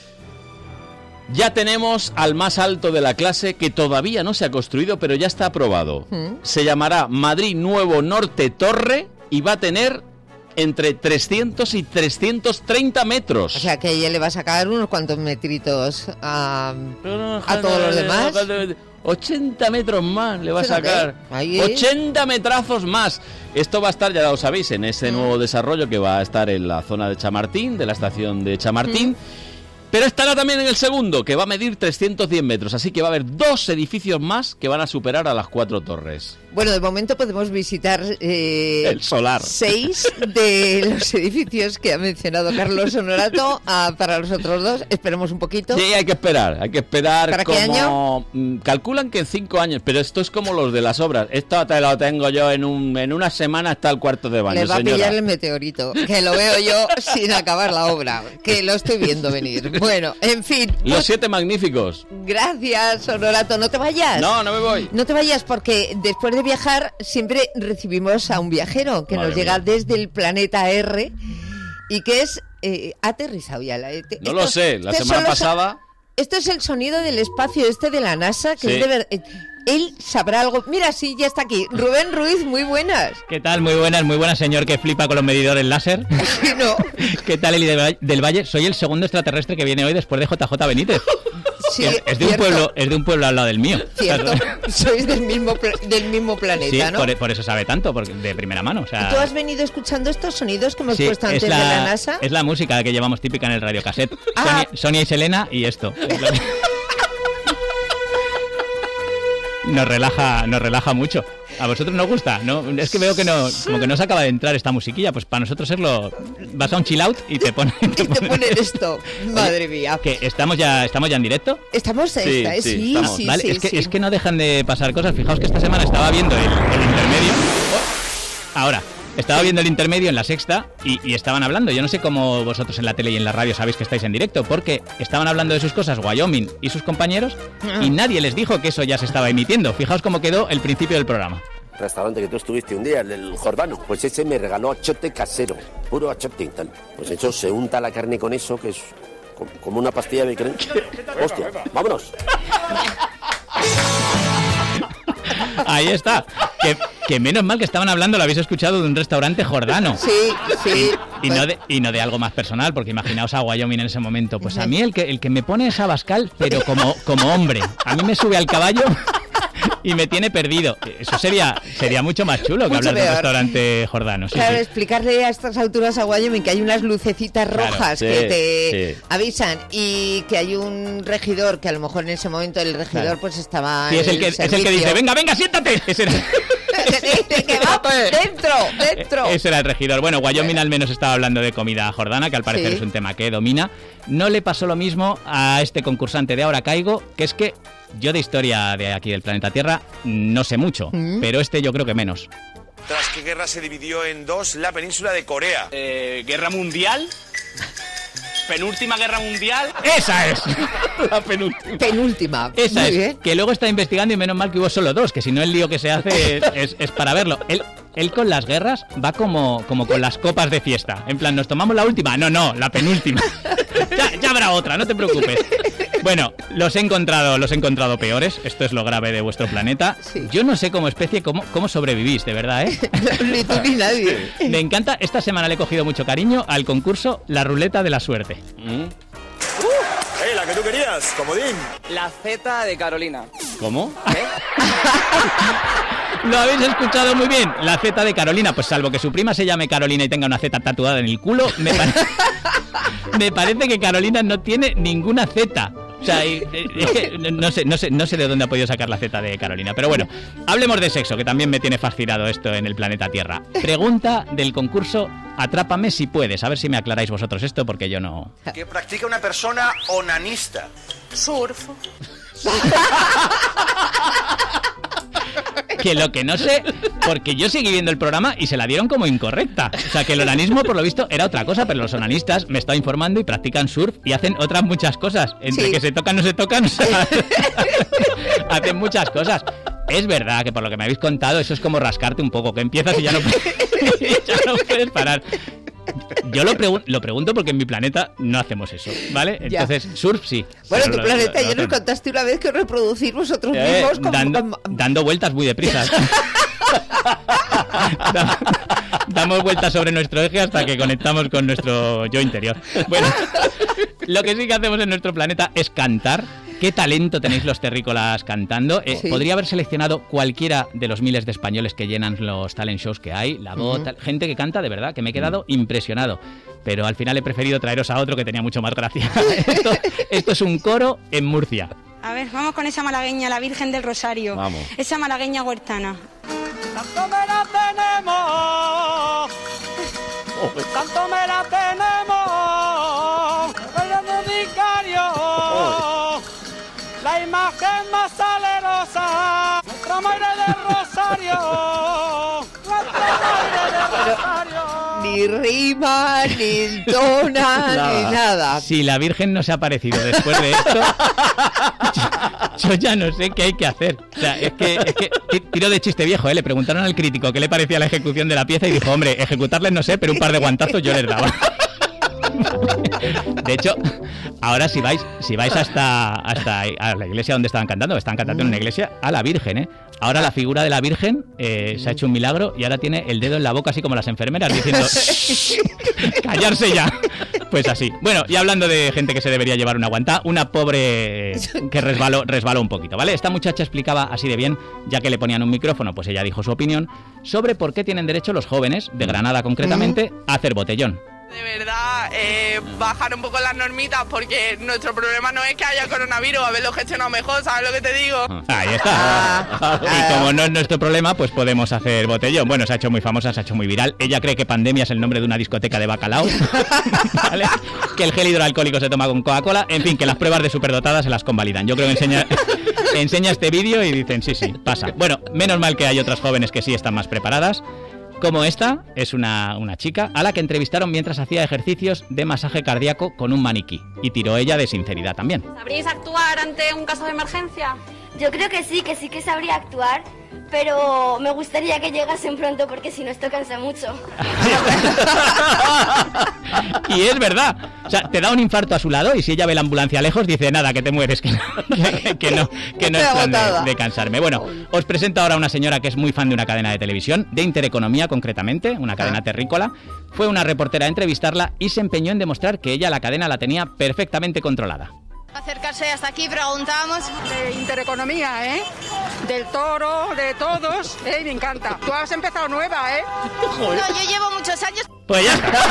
Ya tenemos al más alto de la clase, que todavía no se ha construido, pero ya está aprobado. ¿Mm? Se llamará Madrid Nuevo Norte Torre y va a tener entre trescientos y trescientos treinta metros. O sea, que ella le va a sacar unos cuantos metritos a, a todos los demás. ochenta metros más le va a Fíjate, sacar. ahí. ochenta metrazos más. Esto va a estar, ya lo sabéis, en ese Mm. nuevo desarrollo que va a estar en la zona de Chamartín, de la estación de Chamartín. Mm. Pero estará también en el segundo, que va a medir trescientos diez metros. Así que va a haber dos edificios más que van a superar a las cuatro torres. Bueno, de momento podemos visitar eh, El solar. seis de los edificios que ha mencionado Carlos Honorato. Ah, para los otros dos, esperemos un poquito. Sí, hay que esperar, hay que esperar. ¿Para como... qué año? Mm, calculan que en cinco años, pero esto es como los de las obras. Esto te lo tengo yo en un en una semana, está el cuarto de baño, Le va a señora. pillar el meteorito, que lo veo yo sin acabar la obra, que lo estoy viendo venir. Bueno, en fin. Los siete magníficos. Gracias, Honorato. No te vayas. No, no me voy. No te vayas porque después de viajar siempre recibimos a un viajero que Madre nos llega mía. desde el planeta R y que es eh, aterrizado ya. La, te- No lo esto- sé, la estos semana son los- pasada... Esto es el sonido del espacio este de la NASA, que Sí. es de ver... eh, Él sabrá algo. Mira, sí, ya está aquí. Rubén Ruiz, muy buenas. ¿Qué tal? Muy buenas, muy buenas, señor que flipa con los medidores láser. no. ¿Qué tal, Eli del, del Valle? Soy el segundo extraterrestre que viene hoy después de J J Benítez. Sí, es, es de un cierto. pueblo, es de un pueblo al lado del mío. Cierto. Sois del mismo, pla- del mismo planeta, Sí, ¿no? por, por eso sabe tanto, porque de primera mano. O sea, ¿Y tú has venido escuchando estos sonidos que hemos sí, puesto antes es la, de la NASA? es la música que llevamos típica en el radiocassette. Ah. Sonia, Sonia y Selena y esto. Nos relaja, nos relaja mucho. ¿A vosotros nos gusta? ¿No? Es que veo que no, como que no se acaba de entrar esta musiquilla. Pues para nosotros es lo... Vas a un chill out y te ponen... Te ponen esto. Madre mía. Que estamos ya, estamos ya en directo. Estamos en esta, ¿eh? Sí, sí, estamos. sí, Vale, sí, es, que, sí. es que no dejan de pasar cosas. Fijaos que esta semana estaba viendo el, el intermedio. Ahora, estaba viendo el intermedio en La Sexta y, y estaban hablando. Yo no sé cómo vosotros en la tele y en la radio sabéis que estáis en directo, porque estaban hablando de sus cosas Wyoming y sus compañeros y nadie les dijo que eso ya se estaba emitiendo. Fijaos cómo quedó el principio del programa. Restaurante que tú estuviste un día, el del Jordano, pues ese me regaló achote casero, puro achote y tal. Pues eso se unta la carne con eso, que es co- como una pastilla de crema. Hostia, vámonos. Ahí está. Que, que menos mal que estaban hablando, lo habéis escuchado, de un restaurante Jordano. Sí, sí. Y no, de, y no de algo más personal, porque imaginaos a Wyoming en ese momento. Pues a mí el que, el que me pone es Abascal, pero como, como hombre. A mí me sube al caballo y me tiene perdido. Eso sería sería mucho más chulo que Mucho hablar de un peor. restaurante Jordano. Sí, Claro, sí. explicarle a estas alturas a Wyoming que hay unas lucecitas Claro, rojas sí, que te sí. avisan y que hay un regidor que a lo mejor en ese momento el regidor Claro. pues estaba Sí, en es el que, es el que servicio. dice, venga, venga, siéntate. Ese era, que va dentro, dentro. ese era el regidor. Bueno, Wyoming al menos estaba hablando de comida jordana, que al parecer Sí. es un tema que domina. No le pasó lo mismo a este concursante de Ahora Caigo, que es que yo de historia de aquí del planeta Tierra no sé mucho, Mm. pero este yo creo que menos. ¿Tras qué guerra se dividió en dos la península de Corea? Eh, ¿Guerra mundial? penúltima guerra mundial. ¡Esa es! La penúltima. Penúltima. Esa Muy es. bien. Que luego está investigando y menos mal que hubo solo dos, que si no el lío que se hace es, es, es para verlo. Él, él con las guerras va como, como con las copas de fiesta. En plan, ¿nos tomamos la última? No, no, la penúltima. ya, ya habrá otra, no te preocupes. Bueno, los he encontrado, los he encontrado peores. Esto es lo grave de vuestro planeta. Sí. Yo no sé como especie cómo, cómo sobrevivís, de verdad, ¿eh? Ni tú ni nadie. Me encanta. Esta semana le he cogido mucho cariño al concurso La Ruleta de la Suerte. Mm. Uh, ¡Eh, la que tú querías, comodín! La Z de Carolina. ¿Cómo? ¿Qué? Lo habéis escuchado muy bien. La Z de Carolina, pues salvo que su prima se llame Carolina y tenga una Z tatuada en el culo, me, pa- me parece que Carolina no tiene ninguna Z. O sea, es que no sé, no sé, no sé de dónde ha podido sacar la Z de Carolina. Pero bueno, hablemos de sexo, que también me tiene fascinado esto en el planeta Tierra. Pregunta del concurso Atrápame si puedes. A ver si me aclaráis vosotros esto, porque yo no... ¿Qué practica una persona onanista? Surf. Que lo que no sé, porque yo seguí viendo el programa y se la dieron como incorrecta. O sea, que el onanismo, por lo visto, era otra cosa, pero los onanistas, me estaba informando, y practican surf y hacen otras muchas cosas. Entre Sí. que se tocan, no se tocan, o sea, hacen muchas cosas. Es verdad que por lo que me habéis contado, eso es como rascarte un poco, que empiezas y ya no, ya no puedes parar. Yo lo, pregun- lo pregunto porque en mi planeta no hacemos eso, ¿vale? Ya. Entonces, surf sí. Bueno, Pero tu lo- planeta, lo- lo ya nos hacen. contaste una vez que reproducir vosotros Eh, mismos como... dando, como- dando vueltas muy deprisa. Da- Damos vueltas sobre nuestro eje hasta que conectamos con nuestro yo interior. Bueno, lo que sí que hacemos en nuestro planeta es cantar. ¿Qué talento tenéis los terrícolas cantando? Eh, Sí. Podría haber seleccionado cualquiera de los miles de españoles que llenan los talent shows que hay, la voz, Ujú. tal- gente que canta de verdad, que me he quedado impresionado. Pero al final he preferido traeros a otro que tenía mucho más gracia. esto, esto es un coro en Murcia. A ver, vamos con esa malagueña, la Virgen del Rosario. Vamos. Esa malagueña huertana. Tanto me la tenemos, tanto me la tenemos, el vicario, la imagen más salerosa, nuestra madre del Rosario, nuestra madre del Rosario. Ni rima, ni entona, ni nada. Si la Virgen no se ha aparecido después de esto, yo, yo ya no sé qué hay que hacer. O sea, es que, es que ti- tiro de chiste viejo, ¿eh? Le preguntaron al crítico qué le parecía la ejecución de la pieza y dijo, hombre, ejecutarles no sé, pero un par de guantazos yo les daba. De hecho, ahora si vais si vais hasta, hasta a la iglesia donde estaban cantando, estaban cantando en una iglesia, a la Virgen, ¿eh? Ahora la figura de la Virgen eh, se ha hecho un milagro y ahora tiene el dedo en la boca así como las enfermeras diciendo callarse ya. Pues así. Bueno, y hablando de gente que se debería llevar una guantá, una pobre que resbaló, resbaló un poquito, ¿vale? Esta muchacha explicaba así de bien, ya que le ponían un micrófono, pues ella dijo su opinión sobre por qué tienen derecho los jóvenes, de Granada concretamente, a hacer botellón. De verdad, eh, bajar un poco las normitas porque nuestro problema no es que haya coronavirus, haberlo gestionado mejor, ¿sabes lo que te digo? Ahí está. Y como no es nuestro problema, pues podemos hacer botellón. Bueno, se ha hecho muy famosa, se ha hecho muy viral. Ella cree que Pandemia es el nombre de una discoteca de bacalao. ¿Vale? Que el gel hidroalcohólico se toma con Coca-Cola. En fin, que las pruebas de superdotadas se las convalidan. Yo creo que enseña, enseña este vídeo y dicen, sí, sí, pasa. Bueno, menos mal que hay otras jóvenes que sí están más preparadas. Como esta, es una, una chica a la que entrevistaron mientras hacía ejercicios de masaje cardíaco con un maniquí. Y tiró ella de sinceridad también. ¿Sabríais actuar ante un caso de emergencia? Yo creo que sí, que sí que sabría actuar, pero me gustaría que llegasen pronto porque si no esto cansa mucho. Y es verdad. O sea, te da un infarto a su lado y si ella ve la ambulancia lejos dice, nada, que te mueres, que no, que, que no, que no es plan de, de cansarme. Bueno, os presento ahora a una señora que es muy fan de una cadena de televisión, de Intereconomía concretamente, una cadena terrícola. Fue una reportera a entrevistarla y se empeñó en demostrar que ella la cadena la tenía perfectamente controlada. Acercarse hasta aquí, preguntamos. De Intereconomía, ¿eh? Del Toro, de todos, ¿eh? Me encanta. Tú has empezado nueva, ¿eh? No, yo llevo muchos años. Pues ya está.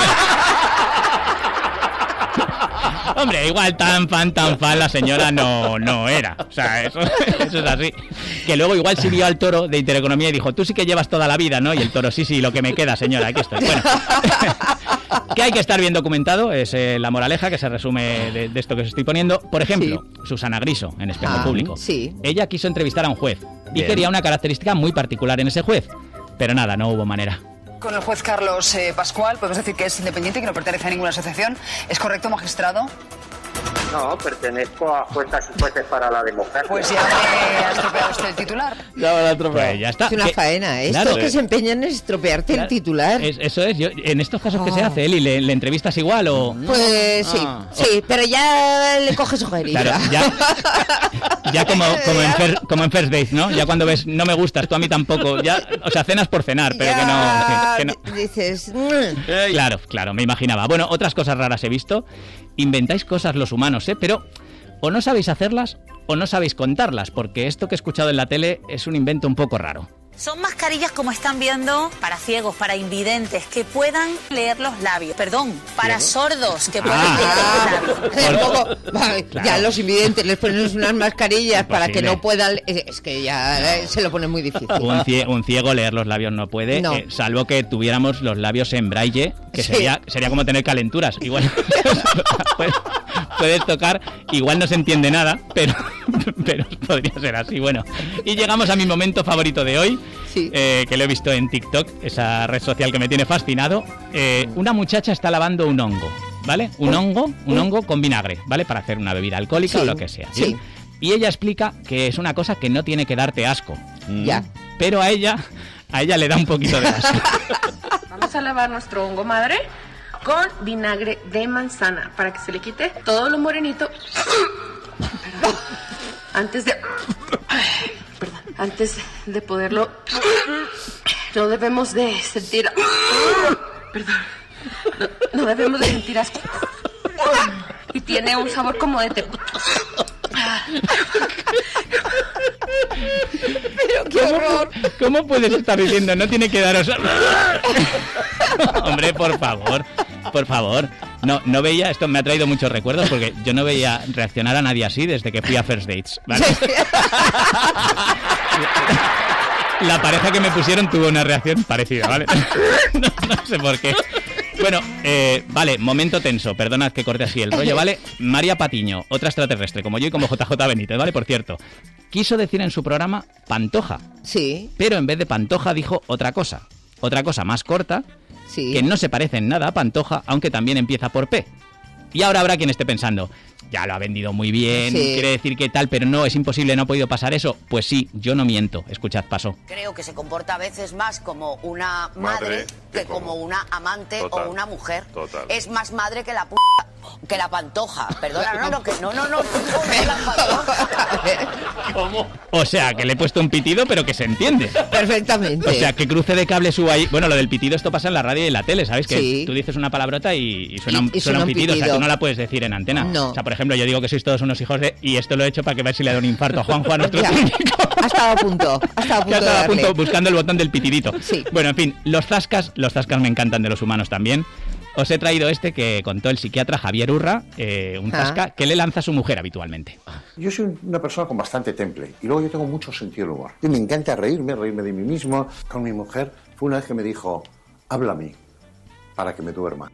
Hombre, igual tan fan, tan fan la señora no, no era. O sea, eso, eso es así. Que luego igual sí vio al Toro de Intereconomía y dijo, tú sí que llevas toda la vida, ¿no? Y el Toro, sí, sí, lo que me queda, señora, aquí estoy. Bueno, que hay que estar bien documentado, es eh, la moraleja que se resume de, de esto que os estoy poniendo. Por ejemplo, sí. Susana Griso, en Espejo Ah, Público. sí. Ella quiso entrevistar a un juez y Bien. quería una característica muy particular en ese juez. Pero nada, no hubo manera. Con el juez Carlos eh, Pascual, podemos decir que es independiente y que no pertenece a ninguna asociación. ¿Es correcto, magistrado? No, pertenezco a Juezas y Jueces para la Democracia. Pues ya me ha estropeado usted el titular. Ya me lo ha estropeado. Pues ya está. Es una Que- faena, ¿eh? claro. Estos que se empeñan en estropearte el titular. Es- eso es, yo, en estos casos que Oh. se hace, Eli, ¿le, le entrevistas igual o...? Pues sí, Ah. sí, pero ya le coges ojerilla. Claro, ya, ya como, como, en First, como en First Dates, ¿no? Ya cuando ves, no me gustas, tú a mí tampoco. Ya, o sea, cenas por cenar, pero que no... que no. d- Dices... "Mm". Claro, claro, me imaginaba. Bueno, otras cosas raras he visto. Inventáis cosas los humanos, ¿eh? Pero o no sabéis hacerlas o no sabéis contarlas, porque esto que he escuchado en la tele es un invento un poco raro. Son mascarillas, como están viendo, para ciegos, para invidentes, que puedan leer los labios. Perdón, para sordos, que puedan Ah. leer los labios. Un poco- vale, Claro. Ya los invidentes les ponen unas mascarillas para que Imposible. no puedan... Es es que ya eh, se lo pone muy difícil. Un, cie- un ciego leer los labios no puede, No. eh, salvo que tuviéramos los labios en braille, que Sí. sería, sería como tener calenturas. Igual puedes, puedes tocar, igual no se entiende nada, pero, pero podría ser así. Bueno, y llegamos a mi momento favorito de hoy, eh, que lo he visto en TikTok, esa red social que me tiene fascinado. Eh, una muchacha está lavando un hongo, ¿vale? Un hongo, un hongo con vinagre, ¿vale? Para hacer una bebida alcohólica Sí, o lo que sea. sí. Y ella explica que es una cosa que no tiene que darte asco. Ya. Pero a ella, a ella le da un poquito de asco. Vamos a lavar nuestro hongo madre con vinagre de manzana para que se le quite todo lo morenito. Perdón. Antes de... Perdón. Antes de poderlo... No debemos de sentir... Perdón. No, no debemos de sentir asco. Y tiene un sabor como de té. Pero qué horror. ¿Cómo puedes estar diciendo no tiene que daros... Hombre, por favor, por favor. No, no veía, esto me ha traído muchos recuerdos porque yo no veía reaccionar a nadie así desde que fui a First Dates, ¿vale? La pareja que me pusieron tuvo una reacción parecida, ¿vale? No, no sé por qué. Bueno, eh, vale, momento tenso, perdonad que corte así el rollo, ¿vale? María Patiño, otra extraterrestre, como yo y como J J Benítez, ¿vale? Por cierto, quiso decir en su programa Pantoja. Sí. Pero en vez de Pantoja dijo otra cosa, otra cosa más corta, Sí. que no se parece en nada a Pantoja, aunque también empieza por P. Y ahora habrá quien esté pensando, ya lo ha vendido muy bien, Sí. quiere decir que tal, pero no, es imposible, no ha podido pasar eso. Pues sí, yo no miento, escuchad, pasó. Creo que se comporta a veces más como una madre, Madre que que como como- una amante Total, o una mujer. total. Es más madre que la p que la pantoja. Perdona, no, no, que no, no, no, no, no, la pantoja. ¿Cómo? O sea, que le he puesto un pitido, pero que se entiende. Perfectamente. O sea, que cruce de cable suba ahí. Bueno, lo del pitido, esto pasa en la radio y en la tele, ¿sabes? Que Sí. tú dices una palabrota y, y suena, un, Y- y suena un suena un pitido. O sea, pitido. tú no la puedes decir en antena. No. O sea, por ejemplo, yo digo que sois todos unos hijos de... Y esto lo he hecho para que ver si le da un infarto a Juanjo, a nuestro Ya. técnico. Ha estado a punto. Ha estado a Que ha punto de estado a darle. punto buscando el botón del pitidito. Bueno, en fin, los zascas, los zascas me encantan de los humanos también. Os he traído este que contó el psiquiatra Javier Urra, eh, un Ah. zasca que le lanza a su mujer habitualmente. Yo soy una persona con bastante temple y luego yo tengo mucho sentido del humor. Y me encanta reírme, reírme de mí mismo. Con mi mujer fue una vez que me dijo, háblame para que me duerma.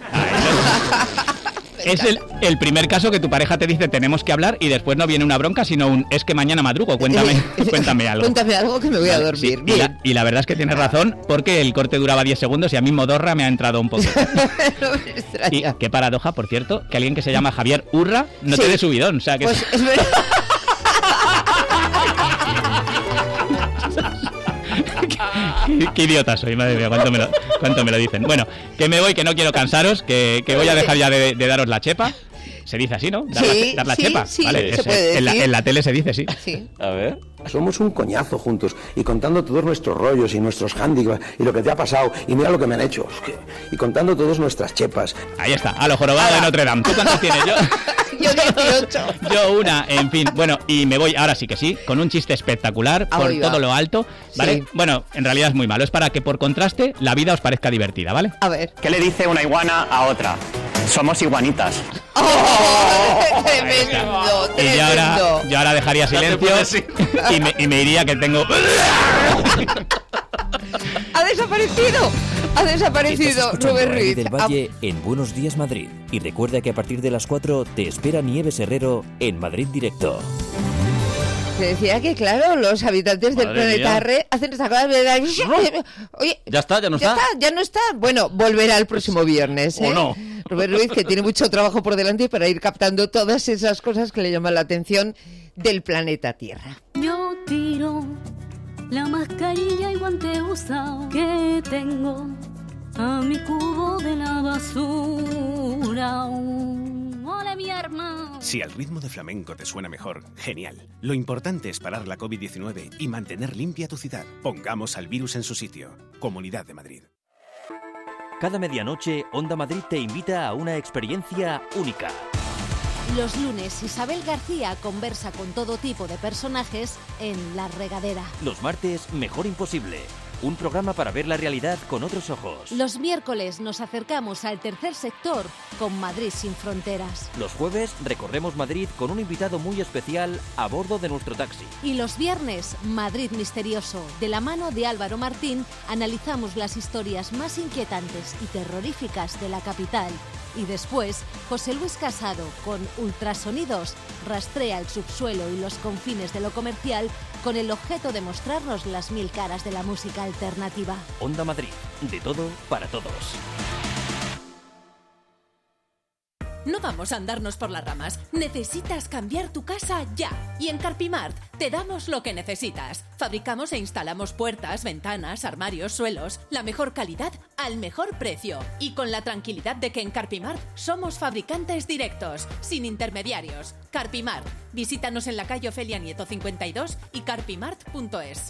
Es el, el primer caso que tu pareja te dice tenemos que hablar y después no viene una bronca, sino un es que mañana madrugo, cuéntame, cuéntame algo. Cuéntame algo que me voy a Vale, dormir. sí, y, la, y la verdad es que tienes razón, porque el corte duraba diez segundos y a mí modorra me ha entrado un poquito. Y qué paradoja, por cierto, que alguien que se llama Javier Urra no Sí. te dé subidón. O sea, que Pues es verdad. qué, qué idiota soy, madre mía, cuánto me, lo, cuánto me lo dicen. Bueno, que me voy, que no quiero cansaros, que, que voy a dejar ya de, de daros la chepa. Se dice así, ¿no? Dar, Sí, la, dar la sí, chepa. sí, vale, se es- puede en, la, decir. en la tele se dice, sí. A ver. Somos un coñazo juntos y contando todos nuestros rollos y nuestros handicaps y lo que te ha pasado y mira lo que me han hecho. Es que- Y contando todas nuestras chepas. Ahí está, a lo jorobado de Notre Dame. ¿Tú cuántos tienes? Yo, Yo dieciocho. yo una, en fin. Bueno, y me voy, ahora sí que sí, con un chiste espectacular por Ahí va. todo lo alto, ¿vale? Sí. Bueno, en realidad es muy malo, es para que por contraste la vida os parezca divertida, ¿vale? A ver. ¿Qué le dice una iguana a otra? Somos iguanitas. Tremendo, Y yo ahora, tremendo. yo ahora dejaría silencio y me, y me diría que tengo... Ha desaparecido. Ha desaparecido Estás escuchando Rubén a Eli Ruiz. del Valle en Buenos Días Madrid. Y recuerda que a partir de las cuatro te espera Nieves Herrero en Madrid Directo. Te decía que, claro, los habitantes del Madre planeta mía. Arre hacen esta cosa de... Oye, ¿Ya está? ¿Ya no ¿ya está? está? ¿Ya no está? Bueno, volverá el próximo viernes, ¿eh? ¿O no? Robert Ruiz, que tiene mucho trabajo por delante para ir captando todas esas cosas que le llaman la atención del planeta Tierra. Yo tiro la mascarilla y guante usado que tengo a mi cubo de la basura. ¡Ole, mi hermano! Si al ritmo de flamenco te suena mejor, genial. Lo importante es parar la covid diecinueve y mantener limpia tu ciudad. Pongamos al virus en su sitio. Comunidad de Madrid. Cada medianoche, Onda Madrid te invita a una experiencia única. Los lunes, Isabel García conversa con todo tipo de personajes en La Regadera. Los martes, Mejor Imposible. Un programa para ver la realidad con otros ojos. Los miércoles nos acercamos al tercer sector con Madrid sin fronteras. Los jueves recorremos Madrid con un invitado muy especial a bordo de nuestro taxi. Y los viernes, Madrid Misterioso. De la mano de Álvaro Martín, analizamos las historias más inquietantes y terroríficas de la capital. Y después, José Luis Casado, con Ultrasonidos, rastrea el subsuelo y los confines de lo comercial con el objeto de mostrarnos las mil caras de la música alternativa. Onda Madrid, de todo para todos. No vamos a andarnos por las ramas. Necesitas cambiar tu casa ya. Y en Carpimart te damos lo que necesitas. Fabricamos e instalamos puertas, ventanas, armarios, suelos. La mejor calidad al mejor precio. Y con la tranquilidad de que en Carpimart somos fabricantes directos, sin intermediarios. Carpimart. Visítanos en la calle Ofelia Nieto cincuenta y dos y carpimart punto es.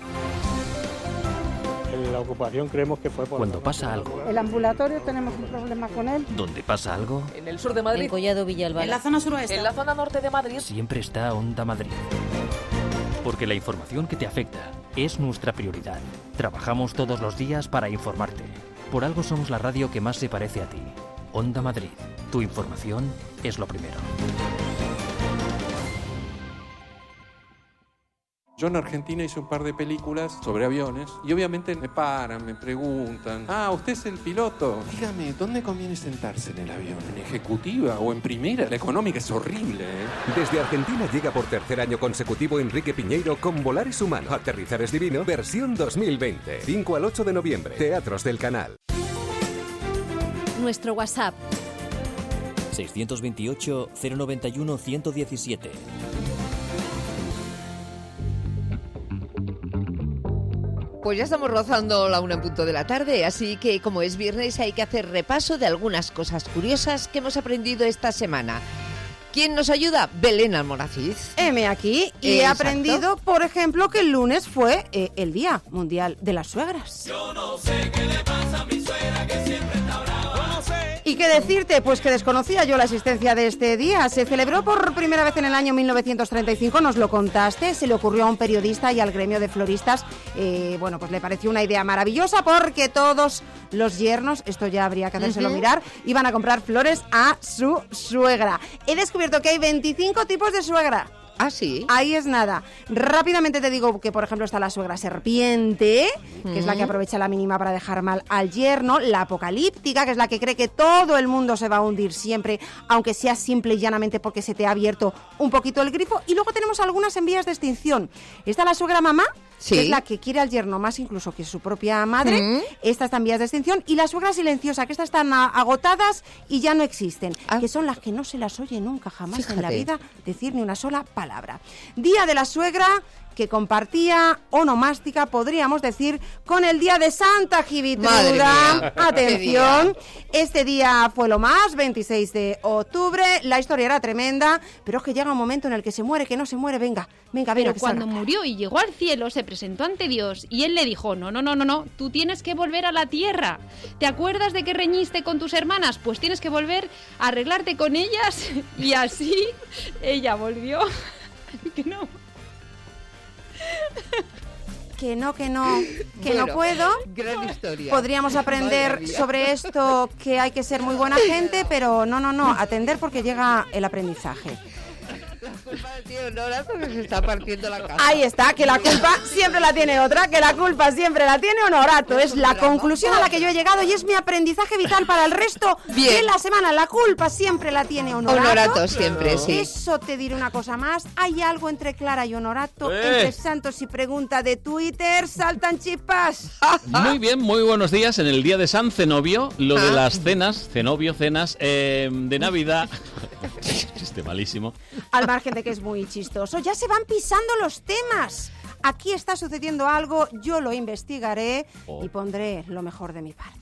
La ocupación creemos que fue por... Cuando pasa algo, El ambulatorio tenemos un problema con él. donde pasa algo, En el sur de Madrid. En Collado Villalba. En la zona suroeste. En la zona norte de Madrid. siempre está Onda Madrid. Porque la información que te afecta es nuestra prioridad. Trabajamos todos los días para informarte. Por algo somos la radio que más se parece a ti. Onda Madrid. Tu información es lo primero. Yo en Argentina hice un par de películas sobre aviones y obviamente me paran, me preguntan, ah, ¿usted es el piloto? Dígame, ¿dónde conviene sentarse en el avión? ¿En ejecutiva o en primera? La económica es horrible, ¿eh? Desde Argentina llega por tercer año consecutivo Enrique Piñeiro con Volar es humano, Aterrizar es divino, versión dos mil veinte. cinco al ocho de noviembre, Teatros del Canal. Nuestro WhatsApp. seiscientos veintiocho, cero noventa y uno, ciento diecisiete. Pues ya estamos rozando la una en punto de la tarde, así que como es viernes hay que hacer repaso de algunas cosas curiosas que hemos aprendido esta semana. ¿Quién nos ayuda? Belén Almoraciz. Heme aquí y he Exacto. aprendido, por ejemplo, que el lunes fue eh, el Día Mundial de las Suegras. Yo no sé qué le pasa a mi suegra que siempre está brava. Yo no sé. ¿Y qué decirte? Pues que desconocía yo la existencia de este día. Se celebró por primera vez en el año mil novecientos treinta y cinco, nos lo contaste, se le ocurrió a un periodista y al gremio de floristas. Eh, bueno, pues le pareció una idea maravillosa porque todos los yernos, esto ya habría que hacérselo Uh-huh. mirar, iban a comprar flores a su suegra. He descubierto que hay veinticinco tipos de suegra. Ah, sí. Ahí es nada. Rápidamente te digo que, por ejemplo, está la suegra serpiente, que es la que aprovecha la mínima para dejar mal al yerno. La apocalíptica, que es la que cree que todo el mundo se va a hundir siempre, aunque sea simple y llanamente porque se te ha abierto un poquito el grifo. Y luego tenemos algunas en vías de extinción. Está la suegra mamá, Sí. que es la que quiere al yerno más incluso que su propia madre. Mm. Esta está en vías de extinción. Y la suegra silenciosa, que estas están a- agotadas y ya no existen. Que son las que no se las oye nunca jamás en la Fíjate. vida decir ni una sola palabra. Día de la suegra, que compartía onomástica, podríamos decir, con el día de Santa Madre Gibitruda. mía, qué Atención, día. este día fue lo más, veintiséis de octubre, la historia era tremenda, pero es que llega un momento en el que se muere, que no se muere, venga, venga, venga. Pero que cuando salga. murió y llegó al cielo, se presentó ante Dios y él le dijo, no, no, no, no, no, tú tienes que volver a la tierra. ¿Te acuerdas de que reñiste con tus hermanas? Pues tienes que volver a arreglarte con ellas. Y así ella volvió. Que no. Que no, que no, que Bueno, no puedo. Gran historia. Podríamos aprender Madre mía. sobre esto que hay que ser muy buena gente, pero no, no, no, atender porque llega el aprendizaje. Tío, Honorato que se está partiendo la cara. Ahí está, que la culpa siempre la tiene otra, que la culpa siempre la tiene Honorato. Es la conclusión a la que yo he llegado y es mi aprendizaje vital para el resto Bien. de la semana. La culpa siempre la tiene Honorato. Honorato siempre, sí. Eso te diré una cosa más. Hay algo entre Clara y Honorato, Eh. entre Santos y Pregunta de Twitter. ¡Saltan chispas! Muy bien, muy buenos días. En el día de San Zenobio, lo de Ah. las cenas, Zenobio, cenas eh, de Navidad. Chiste malísimo. Al margen de que es muy chistoso, ya se van pisando los temas. Aquí está sucediendo algo, yo lo investigaré Oh. y pondré lo mejor de mi parte.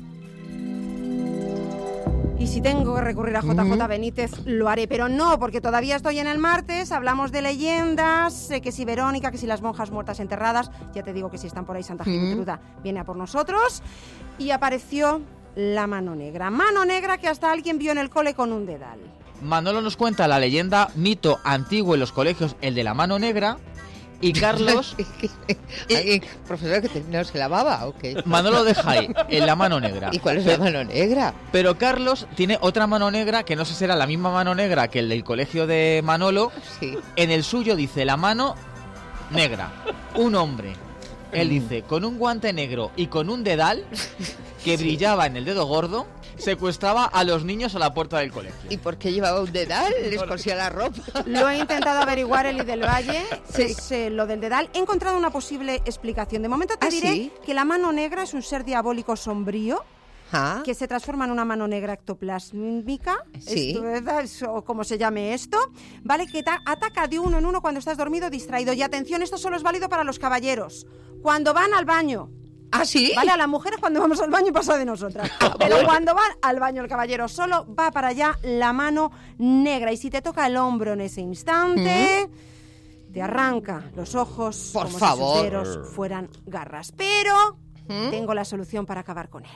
Y si tengo que recurrir a J J Benítez, lo haré, pero no, porque todavía estoy en el martes, hablamos de leyendas, sé que si Verónica, que si las monjas muertas enterradas, ya te digo que si están por ahí Santa Gertruda viene a por nosotros, y apareció la mano negra. Mano negra que hasta alguien vio en el cole con un dedal. Manolo nos cuenta la leyenda, mito antiguo en los colegios, el de la mano negra, y Carlos... ¿Alguien, profesor, que te, no se lavaba o qué? Manolo deja ahí, en la mano negra. ¿Y cuál es la mano negra? Pero Carlos tiene otra mano negra, que no sé si será la misma mano negra que el del colegio de Manolo. Sí. En el suyo dice la mano negra, un hombre. Él dice, con un guante negro y con un dedal que Sí. brillaba en el dedo gordo, secuestraba a los niños a la puerta del colegio. ¿Y por qué llevaba un dedal? Les cosía la ropa. Lo he intentado averiguar, Eli del Valle, es eh, lo del dedal. He encontrado una posible explicación. De momento te ¿Ah, diré sí? que la mano negra es un ser diabólico sombrío Ah, que se transforma en una mano negra ectoplásmica, Sí. esto es, o como se llame esto, ¿vale? Que ta- ataca de uno en uno cuando estás dormido distraído. Y atención, esto solo es válido para los caballeros. Cuando van al baño. ¿Ah, sí? Vale, a las mujeres cuando vamos al baño pasa de nosotras. Pero bueno. cuando van al baño el caballero solo, va para allá la mano negra. Y si te toca el hombro en ese instante, te arranca los ojos Por como favor. si sus dedos fueran garras. Pero tengo la solución para acabar con él.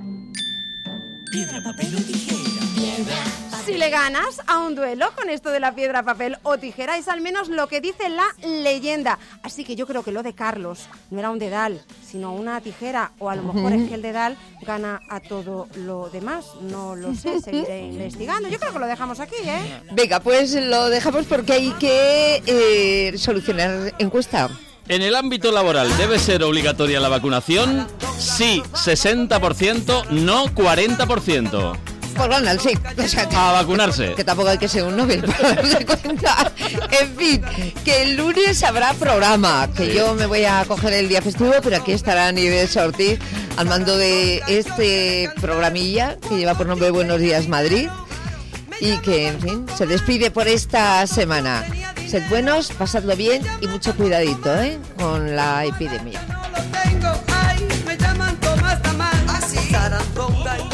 Piedra, papel o tijera. Si le ganas a un duelo con esto de la piedra, papel o tijera, es al menos lo que dice la leyenda. Así que yo creo que lo de Carlos no era un dedal, sino una tijera, o a lo mejor es que el dedal gana a todo lo demás. No lo sé, seguiré investigando. Yo creo que lo dejamos aquí, ¿eh? Venga, pues lo dejamos porque hay que eh, solucionar encuesta. En el ámbito laboral, ¿debe ser obligatoria la vacunación? Sí, sesenta por ciento, no cuarenta por ciento. Por Ronald, sí. O sea, que, A vacunarse. que tampoco hay que ser un Nobel para darse cuenta. En fin, que el lunes habrá programa, que Sí. yo me voy a coger el día festivo, pero aquí estará Nieves Ortiz al mando de este programilla que lleva por nombre Buenos Días Madrid y que, en fin, se despide por esta semana. Sed buenos, pasadlo bien y mucho cuidadito, ¿eh? Con la epidemia. Tengo, ay, me llaman Tomás Tamán. Así.